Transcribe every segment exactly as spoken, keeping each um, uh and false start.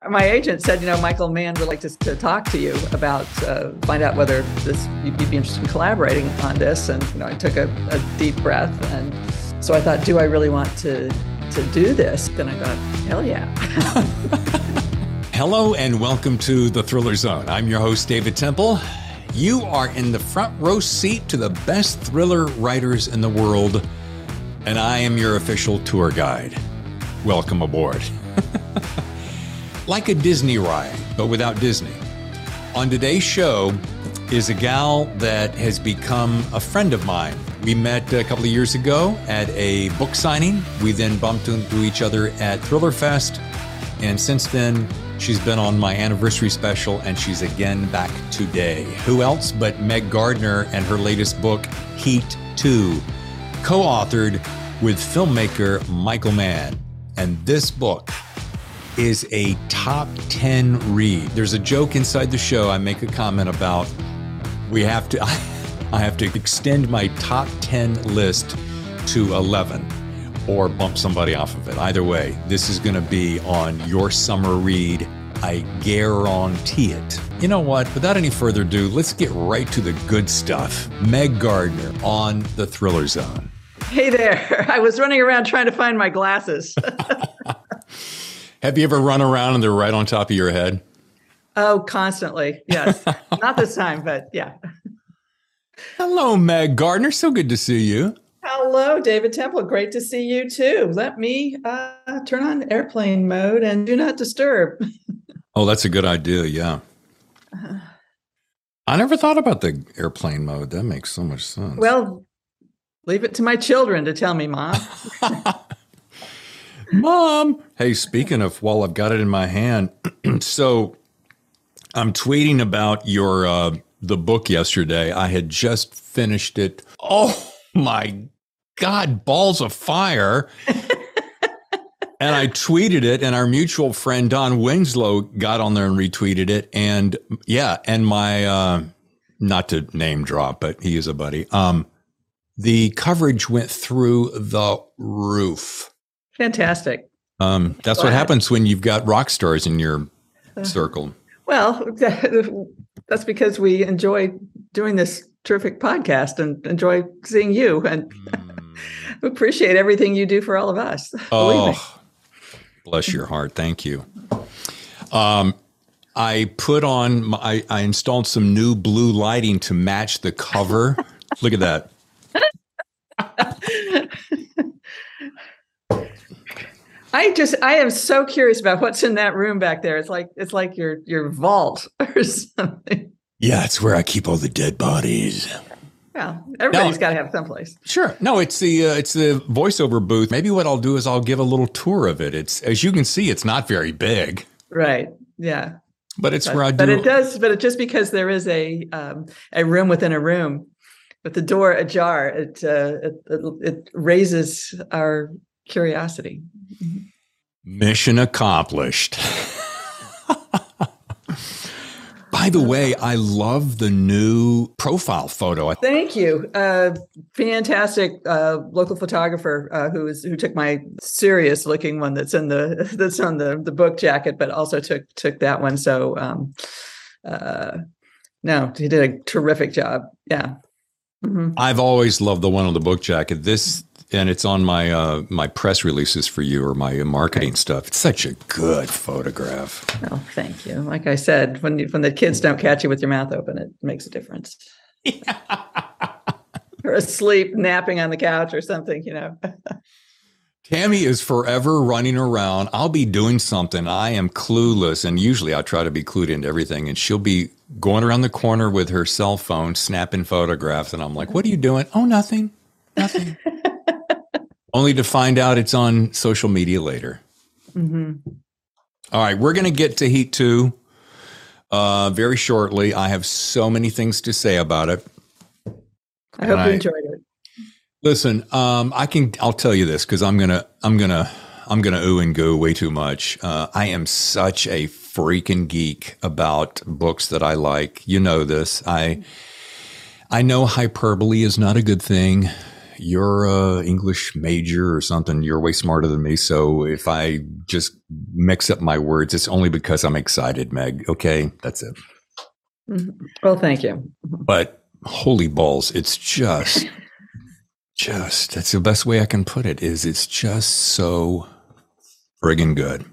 My agent said, you know, Michael Mann would like to, to talk to you about, uh, find out whether this you'd be interested in collaborating on this. And, you know, I took a, a deep breath. And so I thought, do I really want to, to do this? Then I thought, hell yeah. Hello and welcome to The Thriller Zone. I'm your host, David Temple. You are in the front row seat to the best thriller writers in the world, and I am your official tour guide. Welcome aboard. Like a Disney ride, but without Disney. On today's show is a gal that has become a friend of mine. We met a couple of years ago at a book signing. We then bumped into each other at Thriller Fest. And since then, she's been on my anniversary special, and she's again back today. Who else but Meg Gardner and her latest book, Heat two, co-authored with filmmaker Michael Mann. And this book is a top ten read. There's a joke inside the show I make a comment about. We have to, I have to extend my top ten list to eleven or bump somebody off of it. Either way, this is going to be on your summer read. I guarantee it. You know what? Without any further ado, let's get right to the good stuff. Meg Gardner on The Thriller Zone. Hey there. I was running around trying to find my glasses. Have you ever run around and they're right on top of your head? Oh, constantly. Yes. Not this time, but yeah. Hello, Meg Gardner. So good to see you. Hello, David Temple. Great to see you too. Let me uh, turn on airplane mode and do not disturb. Oh, that's a good idea. Yeah. Uh, I never thought about the airplane mode. That makes so much sense. Well, leave it to my children to tell me, Mom. Mom. Hey, speaking of, while I've got it in my hand, so I'm tweeting about your uh, the book yesterday. I had just finished it. Oh my God, balls of fire. And I tweeted it, and our mutual friend Don Winslow got on there and retweeted it. And yeah, and my, uh, not to name drop, but he is a buddy. Um, the coverage went through the roof. Fantastic. Um, that's Glad. What happens when you've got rock stars in your uh, circle. Well, that's because we enjoy doing this terrific podcast and enjoy seeing you, and mm. appreciate everything you do for all of us. Oh, bless your heart. Thank you. Um, I put on, my, I, I installed some new blue lighting to match the cover. Look at that. I just, I am so curious about what's in that room back there. It's like, it's like your, your vault or something. Yeah, it's where I keep all the dead bodies. Well, everybody's got to have someplace. Sure. No, it's the, uh, it's the voiceover booth. Maybe what I'll do is I'll give a little tour of it. It's, as you can see, it's not very big. Right. Yeah. But it's but, where I do. But it does, but it, just because there is a, um, a room within a room with the door ajar, it, uh, it, it, it raises our curiosity. Mission accomplished. By the way, I love the new profile photo. Thank you. Uh, fantastic uh, local photographer uh, who is who took my serious looking one that's in the that's on the, the book jacket, but also took took that one. So um, uh, no, he did a terrific job. Yeah. Mm-hmm. I've always loved the one on the book jacket. This, and it's on my uh, my press releases for you or my marketing right. stuff. It's such a good photograph. Oh, thank you. Like I said, when you, when the kids don't catch you with your mouth open, it makes a difference. Yeah. Or asleep, napping on the couch or something, you know. Tammy is forever running around. I'll be doing something. I am clueless, and usually I try to be clued into everything, and she'll be going around the corner with her cell phone, snapping photographs, and I'm like, what are you doing? Oh, nothing. Nothing. Only to find out it's on social media later. Mm-hmm. All right, we're going to get to Heat two uh, very shortly. I have so many things to say about it. I hope and you I, enjoyed it. Listen, um, I can. I'll tell you this because I'm gonna, I'm gonna, I'm gonna ooh and go way too much. Uh, I am such a freaking geek about books that I like. You know this. I, I know hyperbole is not a good thing. you're a English major or something. You're way smarter than me. So if I just mix up my words, it's only because I'm excited, Meg. Okay, that's it. Well, thank you. But holy balls, it's just, just, that's the best way I can put it, is it's just so friggin' good.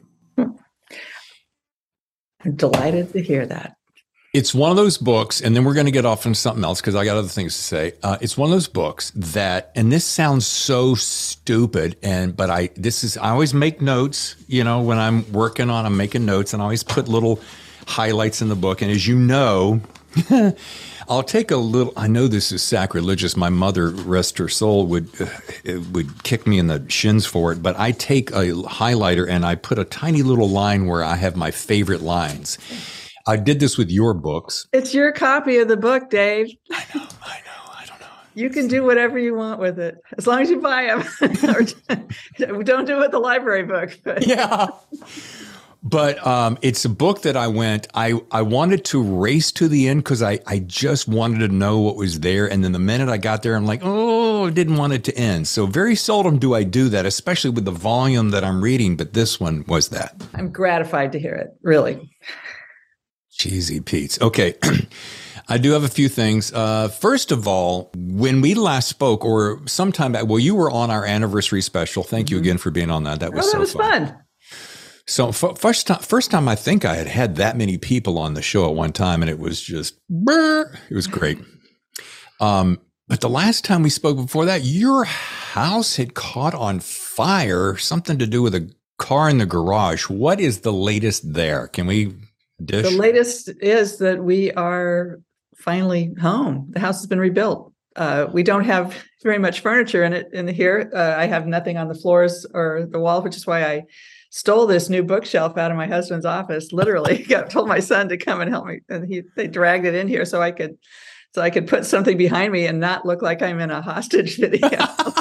I'm delighted to hear that. It's one of those books, and then we're going to get off on something else because I got other things to say. Uh, it's one of those books that, and this sounds so stupid, and but I this is I always make notes. You know, when I'm working on, I'm making notes, and I always put little highlights in the book. And as you know, I'll take a little. I know this is sacrilegious. My mother, rest her soul, would uh, would kick me in the shins for it. But I take a highlighter and I put a tiny little line where I have my favorite lines. I did this with your books. It's your copy of the book, Dave. I know, I know, I don't know. You can do whatever you want with it, as long as you buy them. Or don't do it with the library book. But. Yeah. But um, it's a book that I went, I, I wanted to race to the end because I, I just wanted to know what was there. And then the minute I got there, I'm like, oh, I didn't want it to end. So very seldom do I do that, especially with the volume that I'm reading. But this one was that. I'm gratified to hear it, really. Cheesy Pete's. Okay. I do have a few things. Uh, first of all, when we last spoke or sometime back, well, you were on our anniversary special. Thank mm-hmm. you again for being on that. That was oh, so that was fun. fun. So f- first time, first time I think I had had that many people on the show at one time, and it was just, brr, it was great. Um, but the last time we spoke before that, your house had caught on fire, something to do with a car in the garage. What is the latest there? Can we dish? The latest is that we are finally home. The house has been rebuilt. Uh, we don't have very much furniture in it in here. Uh, I have nothing on the floors or the wall, which is why I stole this new bookshelf out of my husband's office. Literally, got told my son to come and help me, and he they dragged it in here so I could so I could put something behind me and not look like I'm in a hostage video.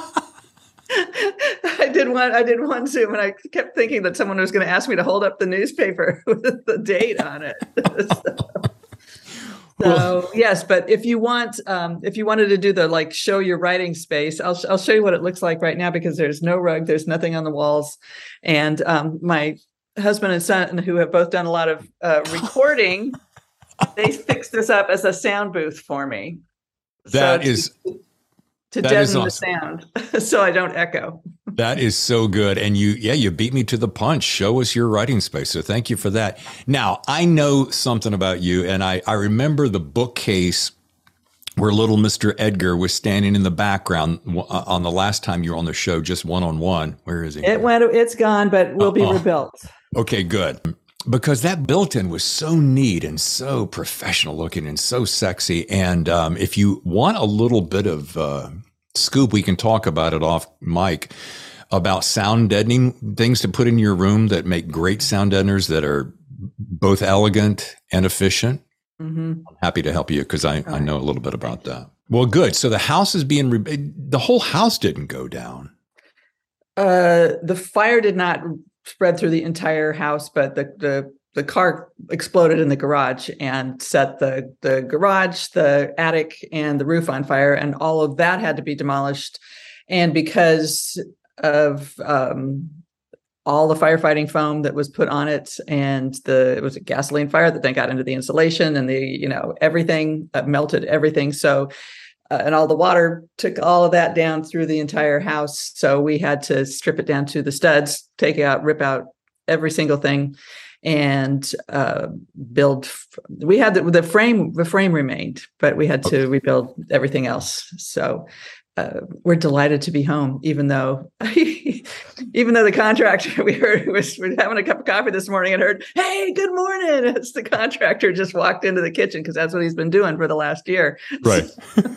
I did one. I did one Zoom, and I kept thinking that someone was going to ask me to hold up the newspaper with the date on it. so, so yes, but if you want, um, if you wanted to do the like show your writing space, I'll I'll show you what it looks like right now because there's no rug, there's nothing on the walls, and um, my husband and son, who have both done a lot of uh, recording, they fixed this up as a sound booth for me. That so is. To, to That deaden is the awesome. sound so I don't echo. That is so good. And you, yeah, you beat me to the punch. Show us your writing space. So thank you for that. Now, I know something about you, and I, I remember the bookcase where little Mister Edgar was standing in the background on the last time you were on the show, just one-on-one. Where is he? It went, it's gone, but will be Uh-oh. rebuilt. Okay, good. Because that built-in was so neat and so professional looking and so sexy. And um, if you want a little bit of uh, scoop, we can talk about it off mic about sound deadening things to put in your room that make great sound deadeners that are both elegant and efficient. Mm-hmm. I'm happy to help you because I, I know a little bit about that. Well, good. So the house is being, re- the whole house didn't go down. Uh, the fire did not spread through the entire house, but the, the the car exploded in the garage and set the the garage, the attic, and the roof on fire, and all of that had to be demolished. And because of um, all the firefighting foam that was put on it, and the it was a gasoline fire that then got into the insulation, and the you know everything uh, melted everything. So. Uh, and all the water took all of that down through the entire house. So we had to strip it down to the studs, take out, rip out every single thing, and uh, build. We had the, the frame. The frame remained, but we had to rebuild everything else. So uh, we're delighted to be home, even though, even though the contractor we heard was we were having a cup of coffee this morning and heard, "Hey, good morning." It's the contractor just walked into the kitchen because that's what he's been doing for the last year. Right.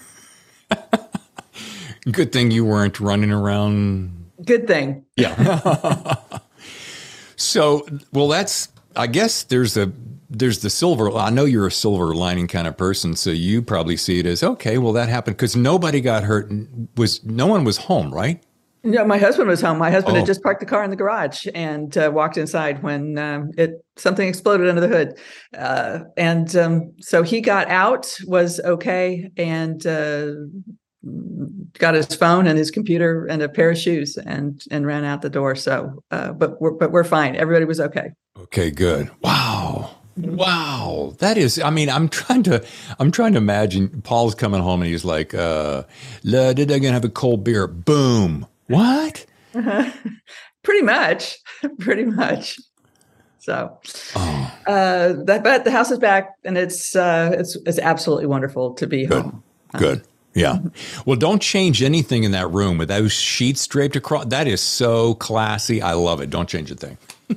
Good thing you weren't running around. Good thing. Yeah. So, well, that's, I guess there's a, there's the silver. I know you're a silver lining kind of person. So you probably see it as, okay, well, that happened because nobody got hurt. Was no one was home, right? No, my husband was home. My husband Oh. had just parked the car in the garage and uh, walked inside when um, it something exploded under the hood. Uh, and um, so he got out, was okay. And uh, got his phone and his computer and a pair of shoes and and ran out the door. So, uh, but we're but we're fine. Everybody was okay. Okay, good. Wow. Wow. That is, I mean, I'm trying to, I'm trying to imagine Paul's coming home and he's like, uh, "Lud, I'm going to have a cold beer." Boom. What? Uh-huh. Pretty much, pretty much. So, oh. uh, that, but the house is back and it's, uh, it's, it's absolutely wonderful to be Good. home. Good. Yeah. Well, don't change anything in that room with those sheets draped across. That is so classy. I love it. Don't change a thing.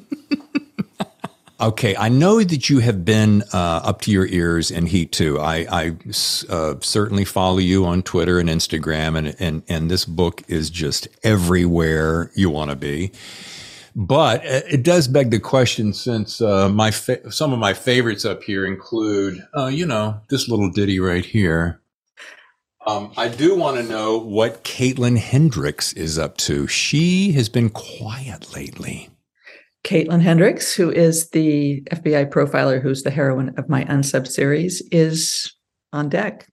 Okay, I know that you have been uh, up to your ears in Heat too. I, I uh, certainly follow you on Twitter and Instagram, and and and this book is just everywhere you want to be. But it does beg the question, since uh, my fa- some of my favorites up here include, uh, you know, this little ditty right here. Um, I do want to know what Caitlin Hendricks is up to. She has been quiet lately. Caitlin Hendricks, who is the F B I profiler who's the heroine of my Unsub series, is on deck.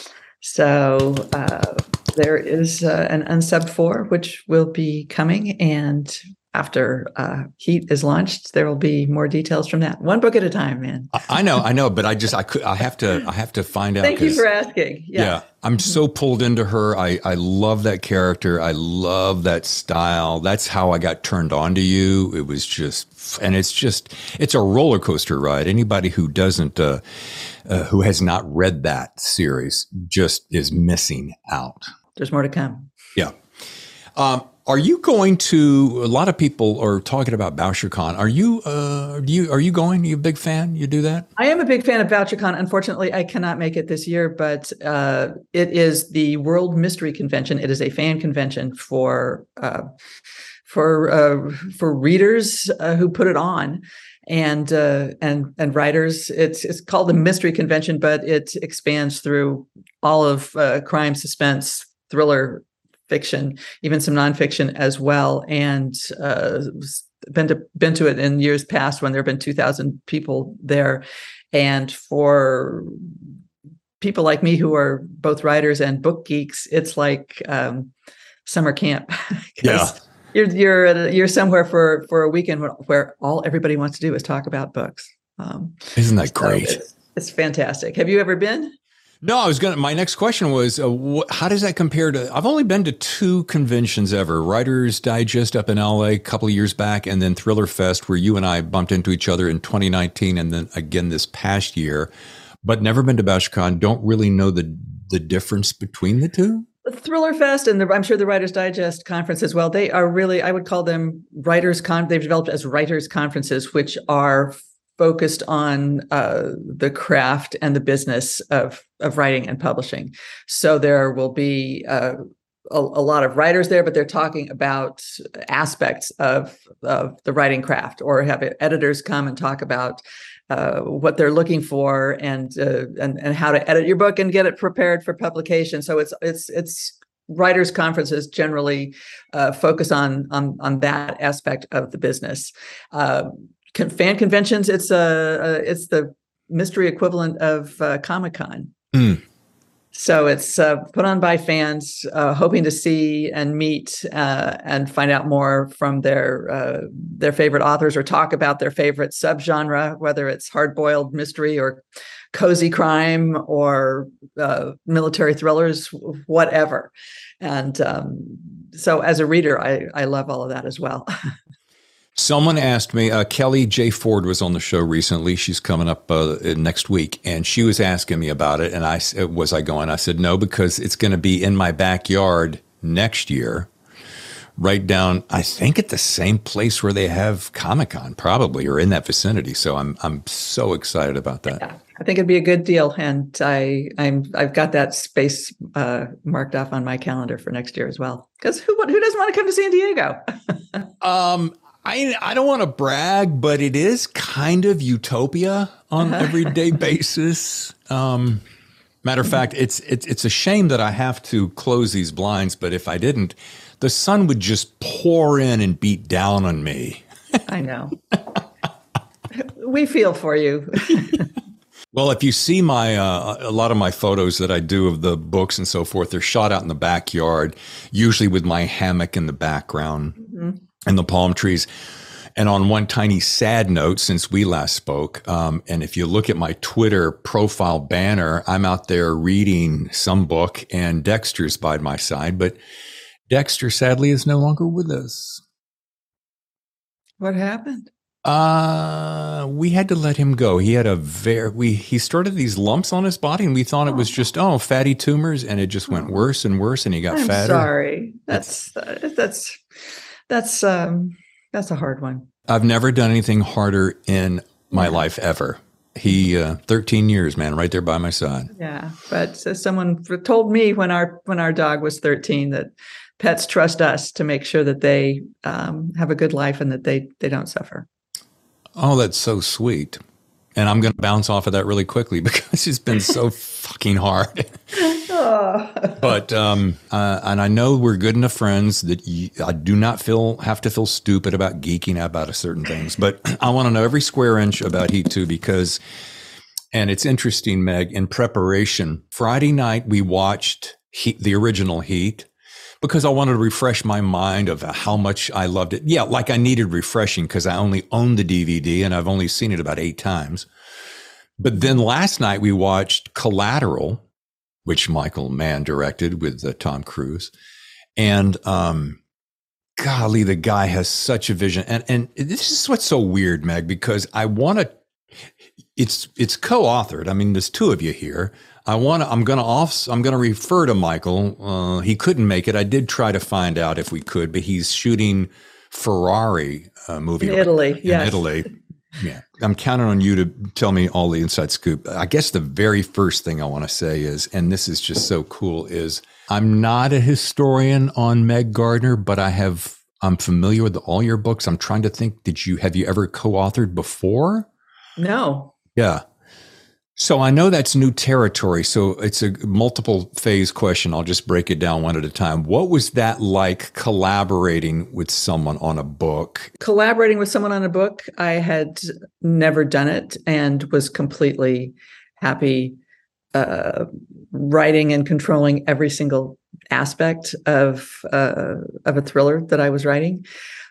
So uh, there is uh, an Unsub four, which will be coming. And after uh, Heat is launched, there will be more details from that. One book at a time, man. I know, I know, but I just, I could, I have to, I have to find out. Thank you for asking. Yeah. yeah I'm so pulled into her. I, I love that character. I love that style. That's how I got turned on to you. It was just, and it's just, it's a roller coaster ride. Anybody who doesn't, uh, uh, who has not read that series just is missing out. There's more to come. Yeah. Um, Are you going to? A lot of people are talking about BoucherCon. Are you? Uh, do you? Are you going? Are you a big fan? You do that? I am a big fan of BoucherCon. Unfortunately, I cannot make it this year, but uh, it is the World Mystery Convention. It is a fan convention for uh, for uh, for readers uh, who put it on, and uh, and and writers. It's it's called the Mystery Convention, but it expands through all of uh, crime, suspense, thriller, fiction, even some nonfiction as well, and uh, been to been to it in years past when there have been two thousand people there. And for people like me who are both writers and book geeks, it's like um, summer camp. Yeah, you're you're at a, you're somewhere for for a weekend where, where all everybody wants to do is talk about books. Um, Isn't that great? So it's, it's fantastic. Have you ever been? No, I was going to, my next question was, uh, wh- how does that compare to, I've only been to two conventions ever, Writers Digest up in L A a couple of years back, and then Thriller Fest, where you and I bumped into each other in twenty nineteen, and then again this past year, but never been to BoucherCon. Don't really know the, the difference between the two. Thriller Fest and the, I'm sure the Writers Digest conference as well. They are really, I would call them writers con. They've developed as writers conferences, which are focused on uh, the craft and the business of of writing and publishing. So there will be uh, a, a lot of writers there, but they're talking about aspects of of the writing craft, or have editors come and talk about uh, what they're looking for, and uh, and and how to edit your book and get it prepared for publication. So it's it's it's writers' conferences generally uh, focus on on on that aspect of the business. Uh, Con- fan conventions, it's a, a it's the mystery equivalent of uh, Comic-Con. Mm. So it's uh, put on by fans uh, hoping to see and meet uh, and find out more from their uh, their favorite authors, or talk about their favorite subgenre, whether it's hard-boiled mystery or cozy crime or uh, military thrillers, whatever. And um, so as a reader, I, I love all of that as well. Someone asked me, uh, Kelly J. Ford was on the show recently. She's coming up uh, next week, and she was asking me about it. And I was I going? I said, no, because it's going to be in my backyard next year, right down, I think, at the same place where they have Comic-Con, probably, or in that vicinity. So I'm I'm so excited about that. Yeah, I think it'd be a good deal, and I I'm I've got that space uh, marked off on my calendar for next year as well. Because who who doesn't want to come to San Diego? um. I, I don't want to brag, but it is kind of utopia on an everyday basis. Um, matter of fact, it's, it's it's a shame that I have to close these blinds, but if I didn't, the sun would just pour in and beat down on me. I know. We feel for you. Well, if you see my uh, a lot of my photos that I do of the books and so forth, they're shot out in the backyard, usually with my hammock in the background mm-hmm. and the palm trees. And on one tiny sad note, since we last spoke, um, and if you look at my Twitter profile banner, I'm out there reading some book and Dexter's by my side, but Dexter sadly is no longer with us. What happened? Uh, we had to let him go. He had a very, we, he started these lumps on his body and we thought oh. it was just, oh, fatty tumors. And it just went worse and worse and he got I'm fatter. Sorry. That's, uh, that's, that's, um, that's a hard one. I've never done anything harder in my yeah. life ever. He, uh, thirteen years, man, right there by my side. Yeah. But uh, someone told me when our, when our dog was thirteen that pets trust us to make sure that they, um, have a good life and that they, they don't suffer. Oh, that's so sweet. And I'm going to bounce off of that really quickly because it's been so fucking hard. Oh. But, um, uh, and I know we're good enough friends that you, I do not feel, have to feel stupid about geeking out about certain things, but I want to know every square inch about Heat two because, and it's interesting, Meg, in preparation, Friday night, we watched Heat, the original Heat, because I wanted to refresh my mind of how much I loved it. Yeah, like I needed refreshing because I only own the D V D and I've only seen it about eight times. But then last night we watched Collateral, which Michael Mann directed with uh, Tom Cruise. And um, golly, the guy has such a vision. And and this is what's so weird, Meg, because I want to, it's it's co-authored. I mean, there's two of you here. I want to, I'm going to off, I'm going to refer to Michael. Uh, he couldn't make it. I did try to find out if we could, but he's shooting Ferrari uh, movie. In Italy. In yes. Italy. Yeah. I'm counting on you to tell me all the inside scoop. I guess the very first thing I want to say is, and this is just so cool, is I'm not a historian on Meg Gardner, but I have, I'm familiar with all your books. I'm trying to think, did you, have you ever co-authored before? No. Yeah. So I know that's new territory. So it's a multiple phase question. I'll just break it down one at a time. What was that like collaborating with someone on a book? Collaborating with someone on a book, I had never done it and was completely happy uh, writing and controlling every single aspect of uh, of a thriller that I was writing.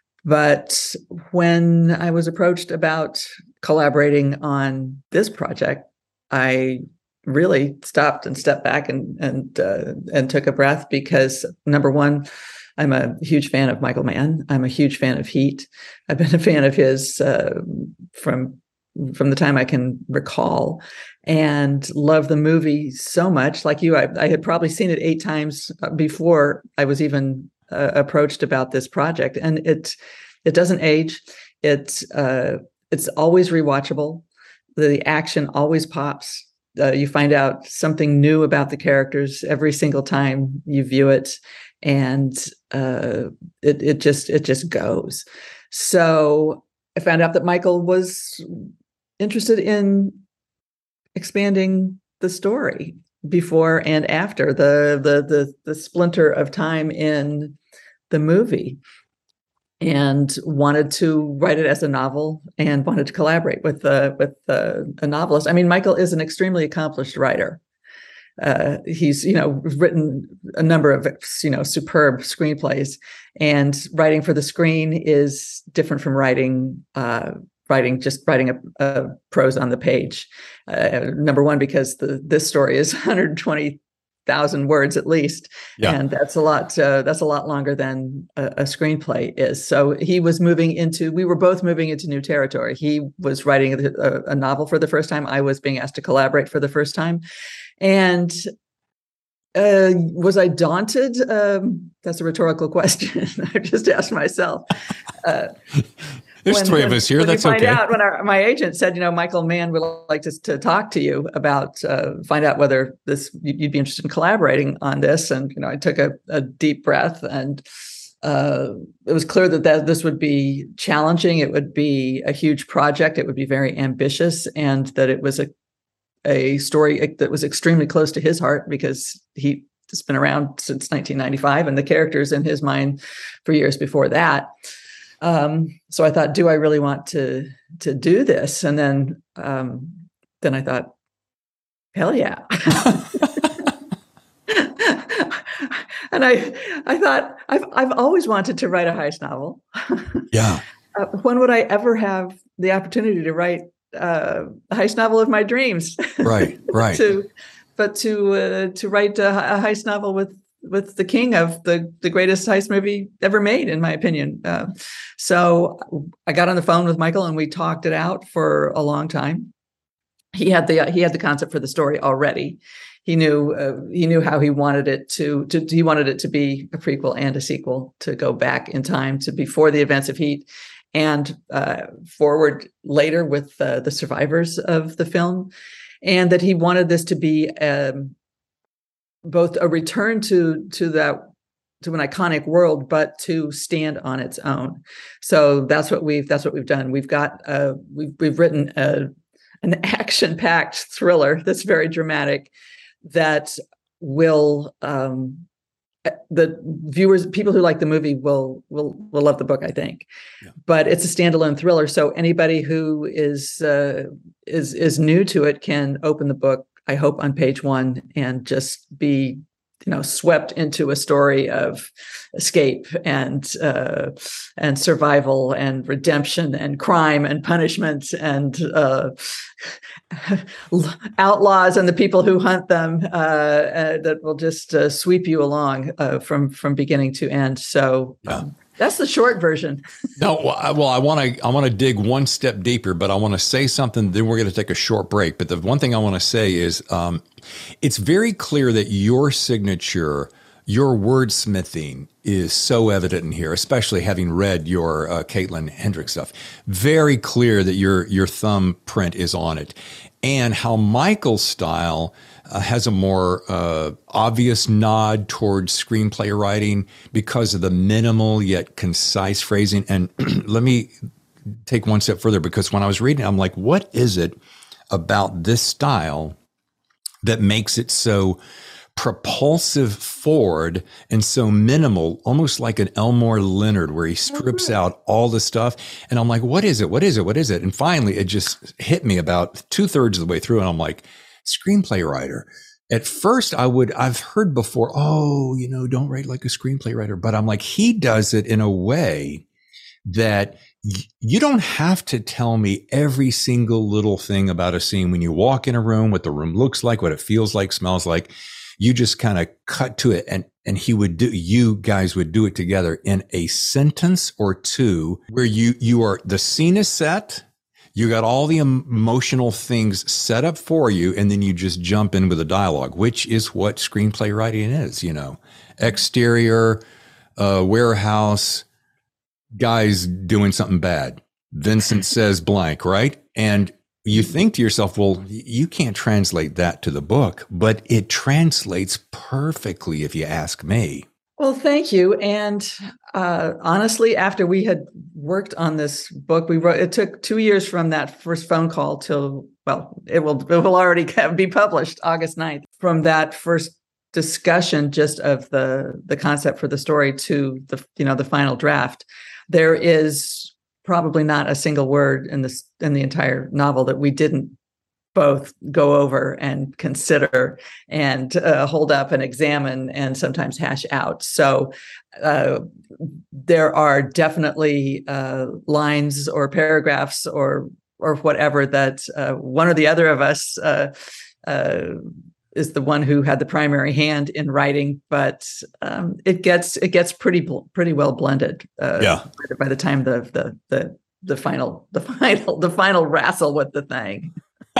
But when I was approached about collaborating on this project, I really stopped and stepped back and and uh, and took a breath because, number one, I'm a huge fan of Michael Mann. I'm a huge fan of Heat. I've been a fan of his uh, from from the time I can recall, and love the movie so much. Like you, I, I had probably seen it eight times before I was even uh, approached about this project, and it it doesn't age. It's uh, it's always rewatchable. The action always pops. Uh, you find out something new about the characters every single time you view it, and uh, it it just it just goes. So I found out that Michael was interested in expanding the story before and after the the the, the splinter of time in the movie, and wanted to write it as a novel and wanted to collaborate with uh, with uh, a novelist. I mean, Michael is an extremely accomplished writer. Uh, he's, you know, written a number of, you know, superb screenplays, and writing for the screen is different from writing uh, writing just writing a, a prose on the page. Uh, number one, because the this story is one hundred twenty thousand words at least, yeah. and that's a lot. Uh, that's a lot longer than a, a screenplay is. So he was moving into. We were both moving into new territory. He was writing a, a novel for the first time. I was being asked to collaborate for the first time, and uh, was I daunted? Um, that's a rhetorical question. I just asked myself. Uh, There's when, three when, of us here. When That's you find okay. Out, when our, my agent said, you know, Michael Mann would like to, to talk to you about, uh, find out whether this you'd be interested in collaborating on this. And, you know, I took a, a deep breath, and uh, it was clear that, that this would be challenging. It would be a huge project. It would be very ambitious, and that it was a, a story that was extremely close to his heart because he has been around since nineteen ninety-five and the characters in his mind for years before that. Um, so I thought, do I really want to to do this? And then um, then I thought, Hell yeah. And I, I thought I've, I've always wanted to write a heist novel. Yeah. Uh, when would I ever have the opportunity to write uh, a heist novel of my dreams? Right, right. to, but to uh, to write a, a heist novel with with the king of the the greatest heist movie ever made, in my opinion. Uh, so I got on the phone with Michael and we talked it out for a long time. He had the he had the concept for the story already. He knew uh, he knew how he wanted it to, to he wanted it to be a prequel and a sequel, to go back in time to before the events of Heat and uh, forward later with uh, the survivors of the film, and that he wanted this to be um, both a return to to that to an iconic world, but to stand on its own. So that's what we've that's what we've done. We've got uh, we've we've written a, an action-packed thriller that's very dramatic, that will um, the viewers, people who like the movie will will will love the book, I think. Yeah. But it's a standalone thriller, so anybody who is uh, is is new to it can open the book, I hope, on page one and just be, you know, swept into a story of escape and uh, and survival and redemption and crime and punishment and uh, outlaws and the people who hunt them, uh, uh, that will just uh, sweep you along uh, from from beginning to end. So yeah. um, that's the short version. No, well, I want to I want to dig one step deeper, but I want to say something. Then we're going to take a short break. But the one thing I want to say is, um, it's very clear that your signature, your wordsmithing, is so evident in here, especially having read your uh, Caitlin Hendricks stuff. Very clear that your your thumbprint is on it, and how Michael's style uh, has a more uh, obvious nod towards screenplay writing because of the minimal yet concise phrasing. And let me take one step further, because when I was reading, I'm like, what is it about this style that makes it so propulsive forward and so minimal, almost like an Elmore Leonard, where he strips out all the stuff? And I'm like, what is it? What is it? What is it? And finally, it just hit me about two thirds of the way through. And I'm like, screenplay writer. At first I would, I've heard before, oh, you know, don't write like a screenplay writer. But I'm like, he does it in a way that y- you don't have to tell me every single little thing about a scene when you walk in a room, what the room looks like, what it feels like, smells like. You just kind of cut to it, and, and he would do, you guys would do it together in a sentence or two, where you, you are, the scene is set, you got all the emotional things set up for you, and then you just jump in with a dialogue, which is what screenplay writing is, you know, exterior, uh, warehouse, guys doing something bad. Vincent says blank, right? And you think to yourself, well, you can't translate that to the book, but it translates perfectly if you ask me. Well, thank you. And uh, honestly, after we had worked on this book, we wrote, it took two years from that first phone call till, well, it will, it will already be published August ninth. From that first discussion just of the, the concept for the story to the, you know, the final draft, there is probably not a single word in this in the entire novel that we didn't both go over and consider and uh, hold up and examine and sometimes hash out. So uh, there are definitely uh, lines or paragraphs or or whatever that uh, one or the other of us uh, uh, is the one who had the primary hand in writing, but um, it gets it gets pretty pretty well blended. Uh, yeah. By the time the the the the final the final the final wrestle with the thing.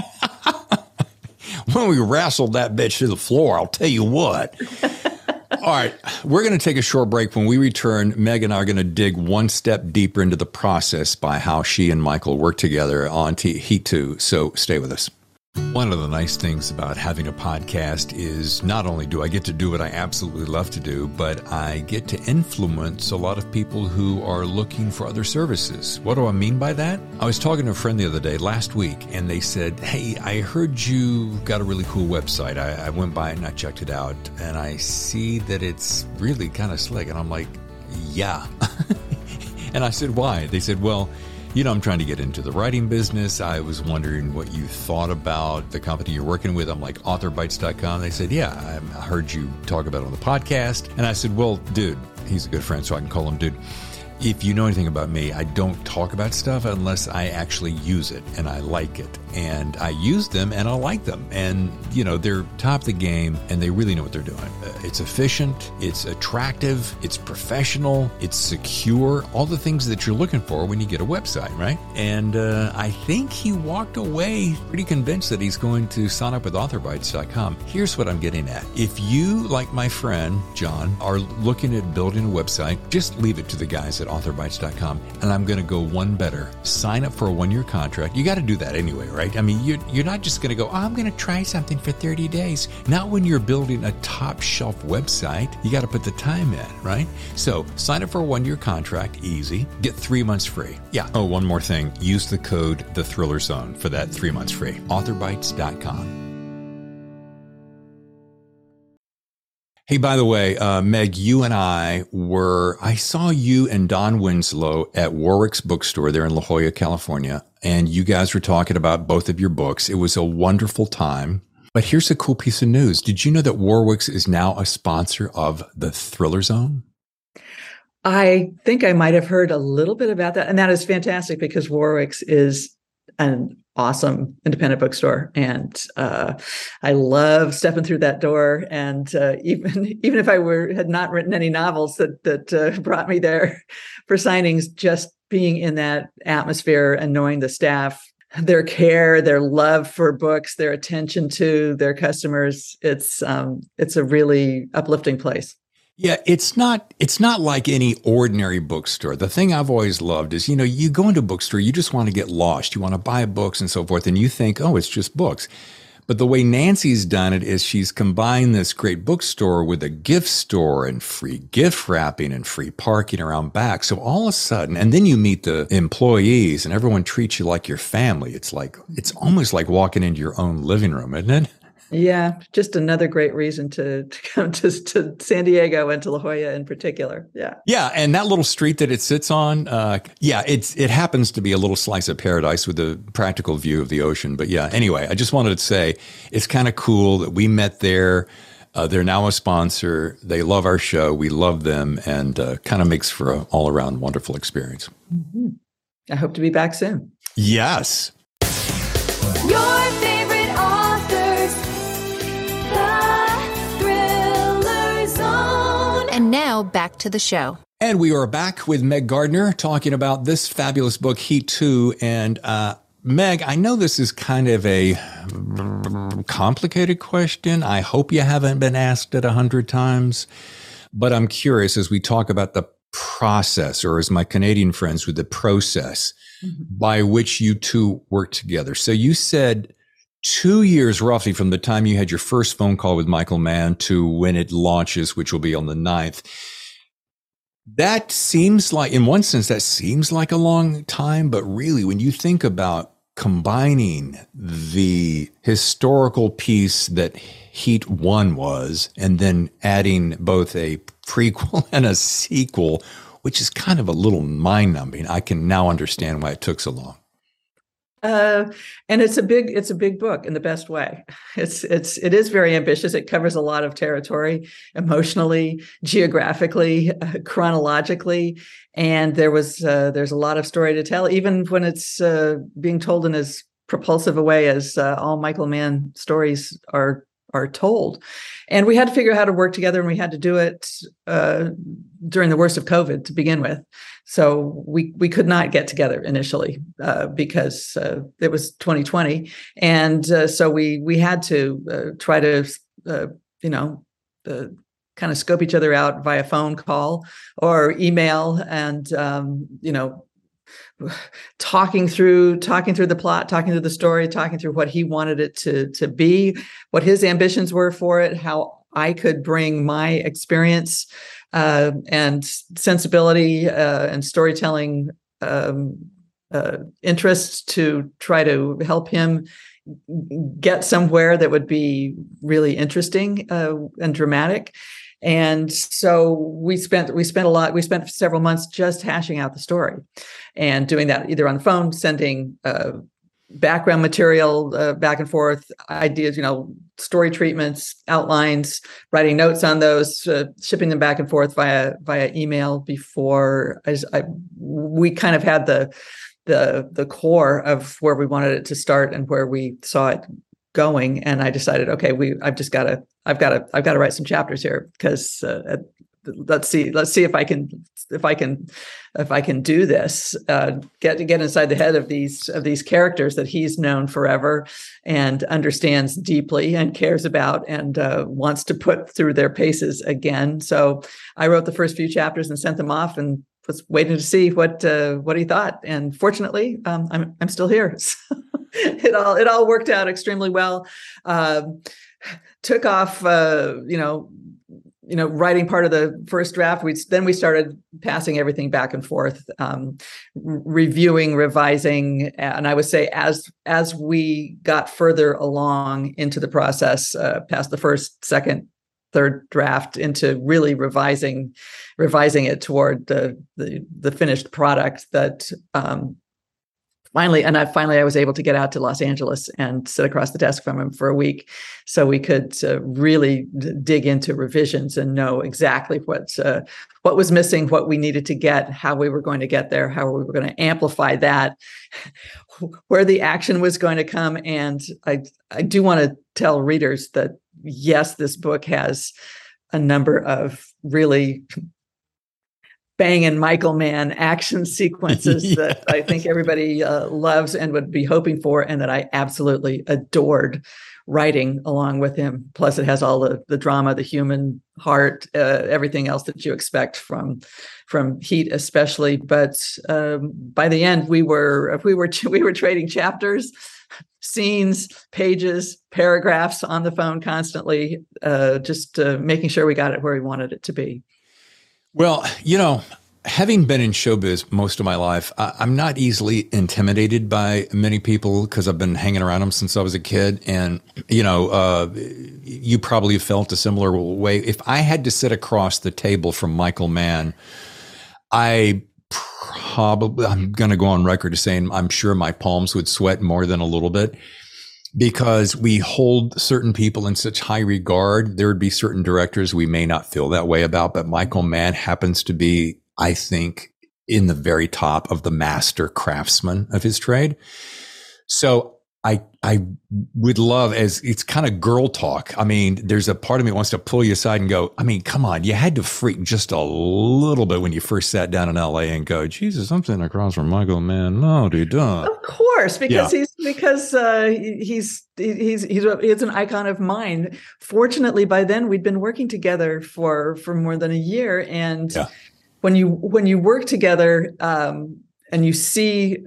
When we wrestled that bitch to the floor, I'll tell you what. All right, we're going to take a short break. When we return, Meg and I are going to dig one step deeper into the process by how she and Michael work together on T- Heat two. So stay with us. One of the nice things about having a podcast is not only do I get to do what I absolutely love to do, but I get to influence a lot of people who are looking for other services. What do I mean by that? I was talking to a friend the other day, last week, and they said, hey, I heard you got a really cool website. I, I went by it and I checked it out, and I see that it's really kind of slick. And I'm like, yeah. And I said, why? They said, well, you know, I'm trying to get into the writing business. I was wondering what you thought about the company you're working with. I'm like, author bytes dot com. They said, yeah, I heard you talk about it on the podcast. And I said, well, dude, he's a good friend, so I can call him dude. If you know anything about me, I don't talk about stuff unless I actually use it and I like it. And I use them and I like them. And, you know, they're top of the game and they really know what they're doing. Uh, it's efficient, it's attractive, it's professional, it's secure, all the things that you're looking for when you get a website, right? And uh, I think he walked away pretty convinced that he's going to sign up with author bytes dot com. Here's what I'm getting at. If you, like my friend John, are looking at building a website, just leave it to the guys at author bytes dot com. And I'm going to go one better. Sign up for a one-year contract. You got to do that anyway, right? I mean, you're, you're not just going to go, oh, I'm going to try something for thirty days. Not when you're building a top-shelf website. You got to put the time in, right? So sign up for a one-year contract. Easy. Get three months free. Yeah. Oh, one more thing. Use the code The Thriller Zone for that three months free. author bytes dot com. Hey, by the way, uh, Meg, you and I were, I saw you and Don Winslow at Warwick's bookstore there in La Jolla, California, and you guys were talking about both of your books. It was a wonderful time. But here's a cool piece of news. Did you know that Warwick's is now a sponsor of the Thriller Zone? I think I might have heard a little bit about that. And that is fantastic because Warwick's is an awesome independent bookstore. And uh, I love stepping through that door. And uh, even even if I were had not written any novels that that uh, brought me there for signings, just being in that atmosphere and knowing the staff, their care, their love for books, their attention to their customers, it's um, it's a really uplifting place. Yeah, it's not it's not like any ordinary bookstore. The thing I've always loved is, you know, you go into a bookstore, you just want to get lost. You want to buy books and so forth, and you think, oh, it's just books. But the way Nancy's done it is she's combined this great bookstore with a gift store and free gift wrapping and free parking around back. So all of a sudden, and then you meet the employees and everyone treats you like your family. It's like, it's almost like walking into your own living room, isn't it? Yeah, just another great reason to, to come to, to San Diego and to La Jolla in particular. Yeah. Yeah. And that little street that it sits on, uh, yeah, it's it happens to be a little slice of paradise with a practical view of the ocean. But yeah, anyway, I just wanted to say it's kind of cool that we met there. Uh, they're now a sponsor. They love our show. We love them, and uh, kind of makes for an all around wonderful experience. Mm-hmm. I hope to be back soon. Yes. Your favorite authors, The Thriller Zone. And now back to the show. And we are back with Meg Gardner talking about this fabulous book, Heat two. And uh, Meg, I know this is kind of a complicated question. I hope you haven't been asked it a hundred times. But I'm curious, as we talk about the process, or as my Canadian friends would, the process mm-hmm. by which you two work together. So you said two years roughly from the time you had your first phone call with Michael Mann to when it launches, which will be on the ninth. That seems like, in one sense, that seems like a long time. But really, when you think about combining the historical piece that Heat one was, and then adding both a prequel and a sequel, which is kind of a little mind-numbing. I can now understand why it took so long. Uh, and it's a big, it's a big book in the best way. It's, it's, it is very ambitious. It covers a lot of territory, emotionally, geographically, uh, chronologically, and there was, uh, there's a lot of story to tell, even when it's uh, being told in as propulsive a way as uh, all Michael Mann stories are are told. And we had to figure out how to work together, and we had to do it uh, during the worst of COVID to begin with. So we we could not get together initially uh, because uh, it was twenty twenty. And uh, so we we had to uh, try to, uh, you know, uh, kind of scope each other out via phone call or email, and, um, you know, talking through talking through the plot, talking through the story, talking through what he wanted it to to be, what his ambitions were for it, how I could bring my experience uh, and sensibility uh, and storytelling um, uh, interests to try to help him get somewhere that would be really interesting uh, and dramatic. And so we spent we spent a lot. We spent several months just hashing out the story, and doing that either on the phone, sending uh, background material uh, back and forth, ideas, you know, story treatments, outlines, writing notes on those, uh, shipping them back and forth via via email. Before I, I, we kind of had the the the core of where we wanted it to start and where we saw it going, and I decided, okay, we I've just got to I've got to I've got to write some chapters here, because uh, let's see let's see if I can if I can if I can do this, uh, get to get inside the head of these of these characters that he's known forever and understands deeply and cares about, and uh, wants to put through their paces again. So I wrote the first few chapters and sent them off, and was waiting to see what uh, what he thought. And fortunately, um, I'm I'm still here. So it all it all worked out extremely well. Um, took off, uh, you know, you know, writing part of the first draft. We then we started passing everything back and forth, um, re- reviewing, revising, and I would say as as we got further along into the process, uh, past the first, second, third draft, into really revising, revising it toward the the, the finished product that. Um, Finally, and I finally I was able to get out to Los Angeles and sit across the desk from him for a week, so we could uh, really d- dig into revisions and know exactly what uh, what was missing, what we needed to get, how we were going to get there, how we were going to amplify that, where the action was going to come. And I I do want to tell readers that yes, this book has a number of really banging Michael Mann action sequences yes. that I think everybody uh, loves and would be hoping for, and that I absolutely adored writing along with him. Plus, it has all the the drama, the human heart, uh, everything else that you expect from from Heat, especially. But um, by the end, we were we were we were trading chapters, scenes, pages, paragraphs on the phone constantly, uh, just uh, making sure we got it where we wanted it to be. Well, you know, having been in showbiz most of my life, I, I'm not easily intimidated by many people because I've been hanging around them since I was a kid. And, you know, uh, you probably felt a similar way. If I had to sit across the table from Michael Mann, I probably, I'm going to go on record as saying I'm sure my palms would sweat more than a little bit. Because we hold certain people in such high regard. There would be certain directors we may not feel that way about, but Michael Mann happens to be, I think, in the very top of the master craftsman of his trade. So I I would love, as it's kind of girl talk. I mean, there's a part of me that wants to pull you aside and go, I mean, come on, you had to freak just a little bit when you first sat down in L A and go, Jesus, I'm sitting across from Michael Mann. No, dude, don't. Of course, because Yeah. he's because uh, he's he's he's a, he's an icon of mine. Fortunately, by then we'd been working together for for more than a year, and Yeah. when you when you work together um, and you see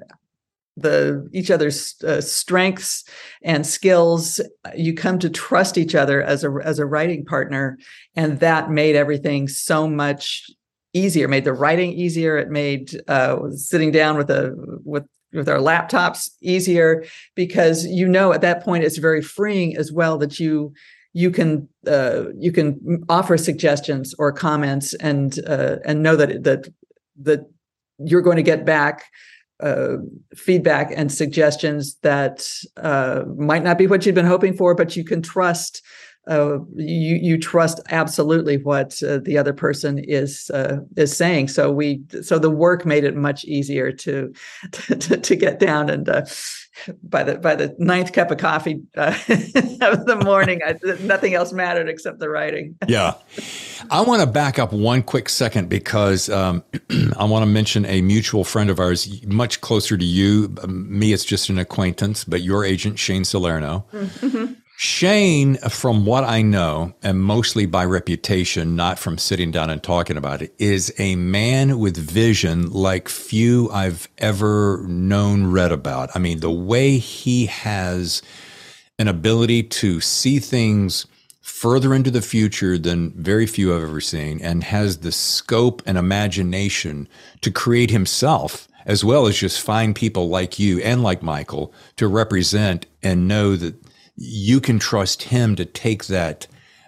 the each other's uh, strengths and skills, you come to trust each other as a as a writing partner, and that made everything so much easier. Made the writing easier. It made uh, sitting down with a with with our laptops easier, because you know at that point it's very freeing as well that you you can uh, you can offer suggestions or comments and uh, and know that that that you're going to get back Uh, feedback and suggestions that uh, might not be what you'd been hoping for, but you can trust. Uh, you you trust absolutely what uh, the other person is uh, is saying. So we so the work made it much easier to to, to get down. And uh, by the by the ninth cup of coffee uh, of the morning, I, nothing else mattered except the writing. Yeah. I want to back up one quick second because um, I want to mention a mutual friend of ours, much closer to you. Me, it's just an acquaintance, but your agent, Shane Salerno. Mm-hmm. Shane, from what I know, and mostly by reputation, not from sitting down and talking about it, is a man with vision like few I've ever known, read about. I mean, the way he has an ability to see things further into the future than very few I've ever seen, and has the scope and imagination to create himself, as well as just find people like you and like Michael to represent and know that you can trust him to take that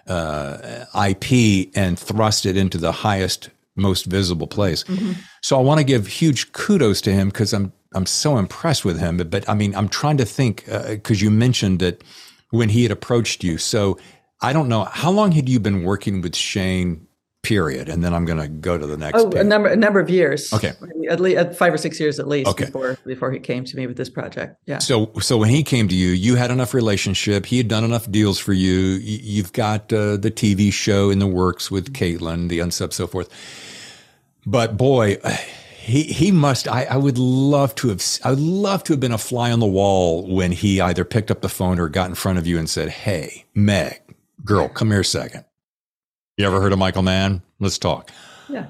uh, I P and thrust it into the highest, most visible place. Mm-hmm. So I want to give huge kudos to him because I'm I'm so impressed with him. But, but I mean, I'm trying to think because uh, you mentioned that when he had approached you. So I don't know, how long had you been working with Shane? Period, and then I'm going to go to the next. Oh, page. a number a number of years. Okay, at least at five or six years at least okay. before before he came to me with this project. Yeah. So so when he came to you, you had enough relationship. He had done enough deals for you. You've got uh, the T V show in the works with Caitlin, the Unsub, so forth. But boy, he he must. I, I would love to have. I would love to have been a fly on the wall when he either picked up the phone or got in front of you and said, "Hey, Meg, girl, come here a second. You ever heard of Michael Mann? Let's talk." Yeah.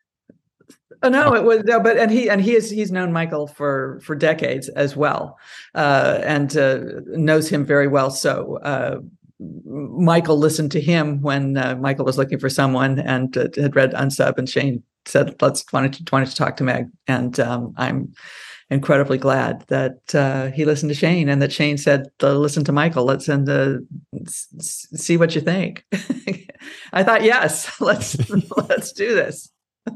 Oh no, it was no, but and he and he is he's known Michael for for decades as well, uh, and uh, knows him very well. So uh, Michael listened to him when uh, Michael was looking for someone and uh, had read Unsub, and Shane said, "Let's wanted to wanted to talk to Meg," and um, I'm incredibly glad that uh, he listened to Shane and that Shane said, "Listen to Michael. Let's and uh, see what you think." I thought, yes, let's let's do this.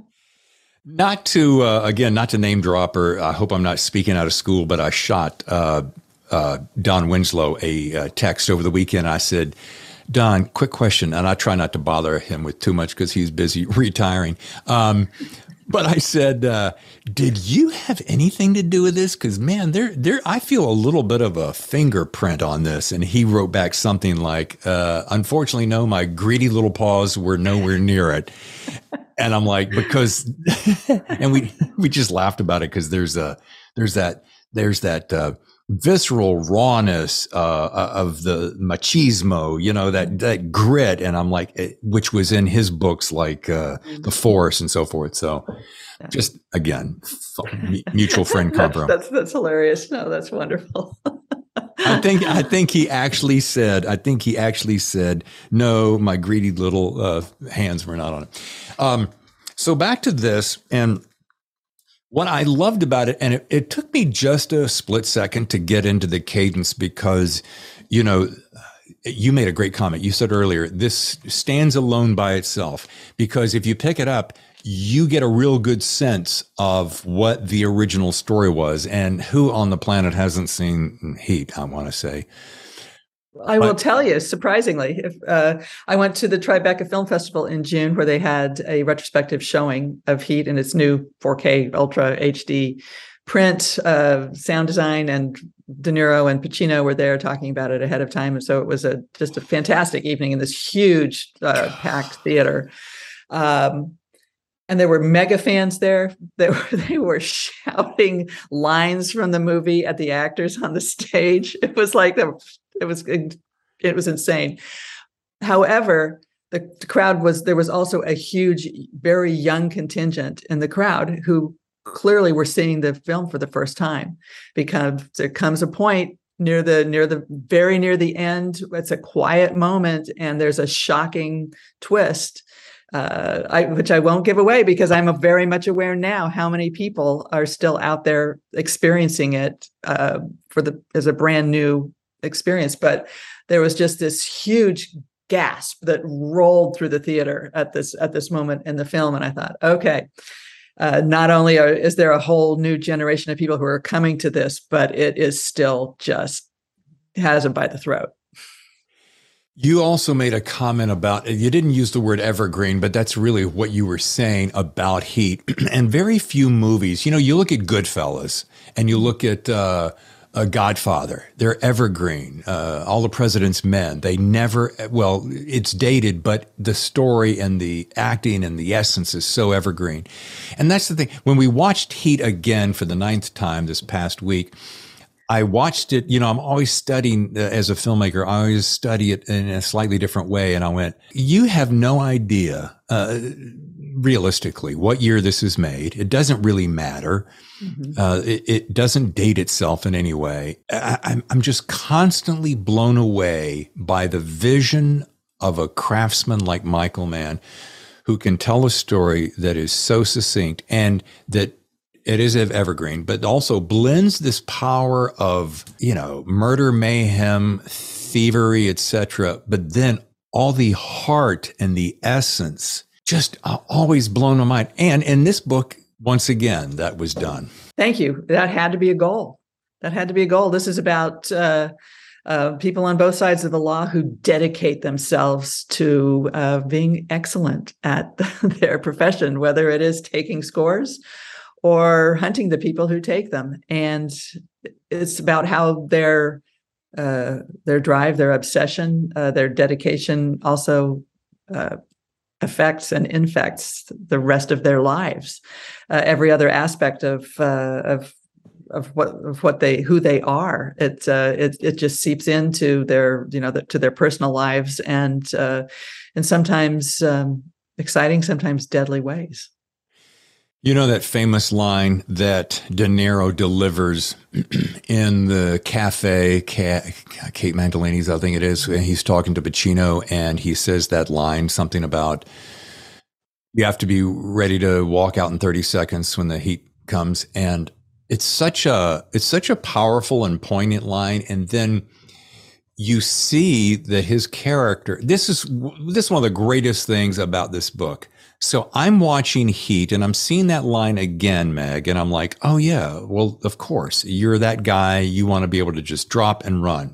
Not to uh, again, not to name drop, or I hope I'm not speaking out of school, but I shot uh, uh, Don Winslow a uh, text over the weekend. I said, "Don, quick question," and I try not to bother him with too much because he's busy retiring. Um, But I said, uh, did you have anything to do with this? Because, man, there, there, I feel a little bit of a fingerprint on this. And he wrote back something like, uh, unfortunately, no, my greedy little paws were nowhere near it. And I'm like, because, and we, we just laughed about it because there's a, there's that, there's that, uh, visceral rawness uh, of the machismo, you know, that, that grit. And I'm like, it, which was in his books, like uh, The Force and so forth. So just, again, f- mutual friend combo. that's, that's hilarious. No, that's wonderful. I think, I think he actually said, I think he actually said, no, my greedy little uh, hands were not on it. Um, so back to this, and what I loved about it, and it, it took me just a split second to get into the cadence because, you know, you made a great comment. You said earlier, this stands alone by itself because if you pick it up, you get a real good sense of what the original story was. And who on the planet hasn't seen Heat, I want to say. I will tell you, surprisingly, if uh, I went to the Tribeca Film Festival in June where they had a retrospective showing of Heat in its new four K Ultra H D print, uh, sound design, and De Niro and Pacino were there talking about it ahead of time. And so it was a just a fantastic evening in this huge uh, packed theater. Um, and there were mega fans there. They were, they were shouting lines from the movie at the actors on the stage. It was like the It was it was insane. However, the, the crowd was there was also a huge, very young contingent in the crowd who clearly were seeing the film for the first time, because there comes a point near the near the very near the end. It's a quiet moment, and there's a shocking twist, uh, I, which I won't give away because I'm very much aware now how many people are still out there experiencing it uh, for the as a brand new experience. But there was just this huge gasp that rolled through the theater at this at this moment in the film, and I thought, okay, uh, not only are, is there a whole new generation of people who are coming to this, but it is still just has them by the throat. You also made a comment about, you didn't use the word evergreen, but that's really what you were saying about Heat. And very few movies, you know, you look at Goodfellas and you look at uh, a Godfather, they're evergreen. Uh, All the President's Men, they never, well, it's dated, but the story and the acting and the essence is so evergreen. And that's the thing. When we watched Heat again for the ninth time this past week, I watched it, you know, I'm always studying uh, as a filmmaker, I always study it in a slightly different way. And I went, you have no idea, uh, realistically, what year this is made. It doesn't really matter. Mm-hmm. Uh, it, it doesn't date itself in any way. I, I'm, I'm just constantly blown away by the vision of a craftsman like Michael Mann, who can tell a story that is so succinct and that it is evergreen, but also blends this power of, you know, murder, mayhem, thievery, et cetera, but then all the heart and the essence, just uh, always blown my mind. And in this book, once again, that was done. Thank you. That had to be a goal. That had to be a goal. This is about uh, uh, people on both sides of the law who dedicate themselves to uh, being excellent at their profession, whether it is taking scores or hunting the people who take them. And it's about how their uh, their drive, their obsession, uh, their dedication also uh, affects and infects the rest of their lives. Uh, every other aspect of uh, of of what of what they who they are. It uh, it it just seeps into their you know the, to their personal lives and uh, in sometimes um, exciting, sometimes deadly ways. You know that famous line that De Niro delivers in the cafe, Kate Magdaleni's, I think it is, and he's talking to Pacino, and he says that line, something about you have to be ready to walk out in thirty seconds when the heat comes. And it's such a it's such a powerful and poignant line. And then you see that his character, this is this is one of the greatest things about this book. So I'm watching Heat and I'm seeing that line again, Meg, and I'm like, oh yeah, well, of course, you're that guy. You want to be able to just drop and run.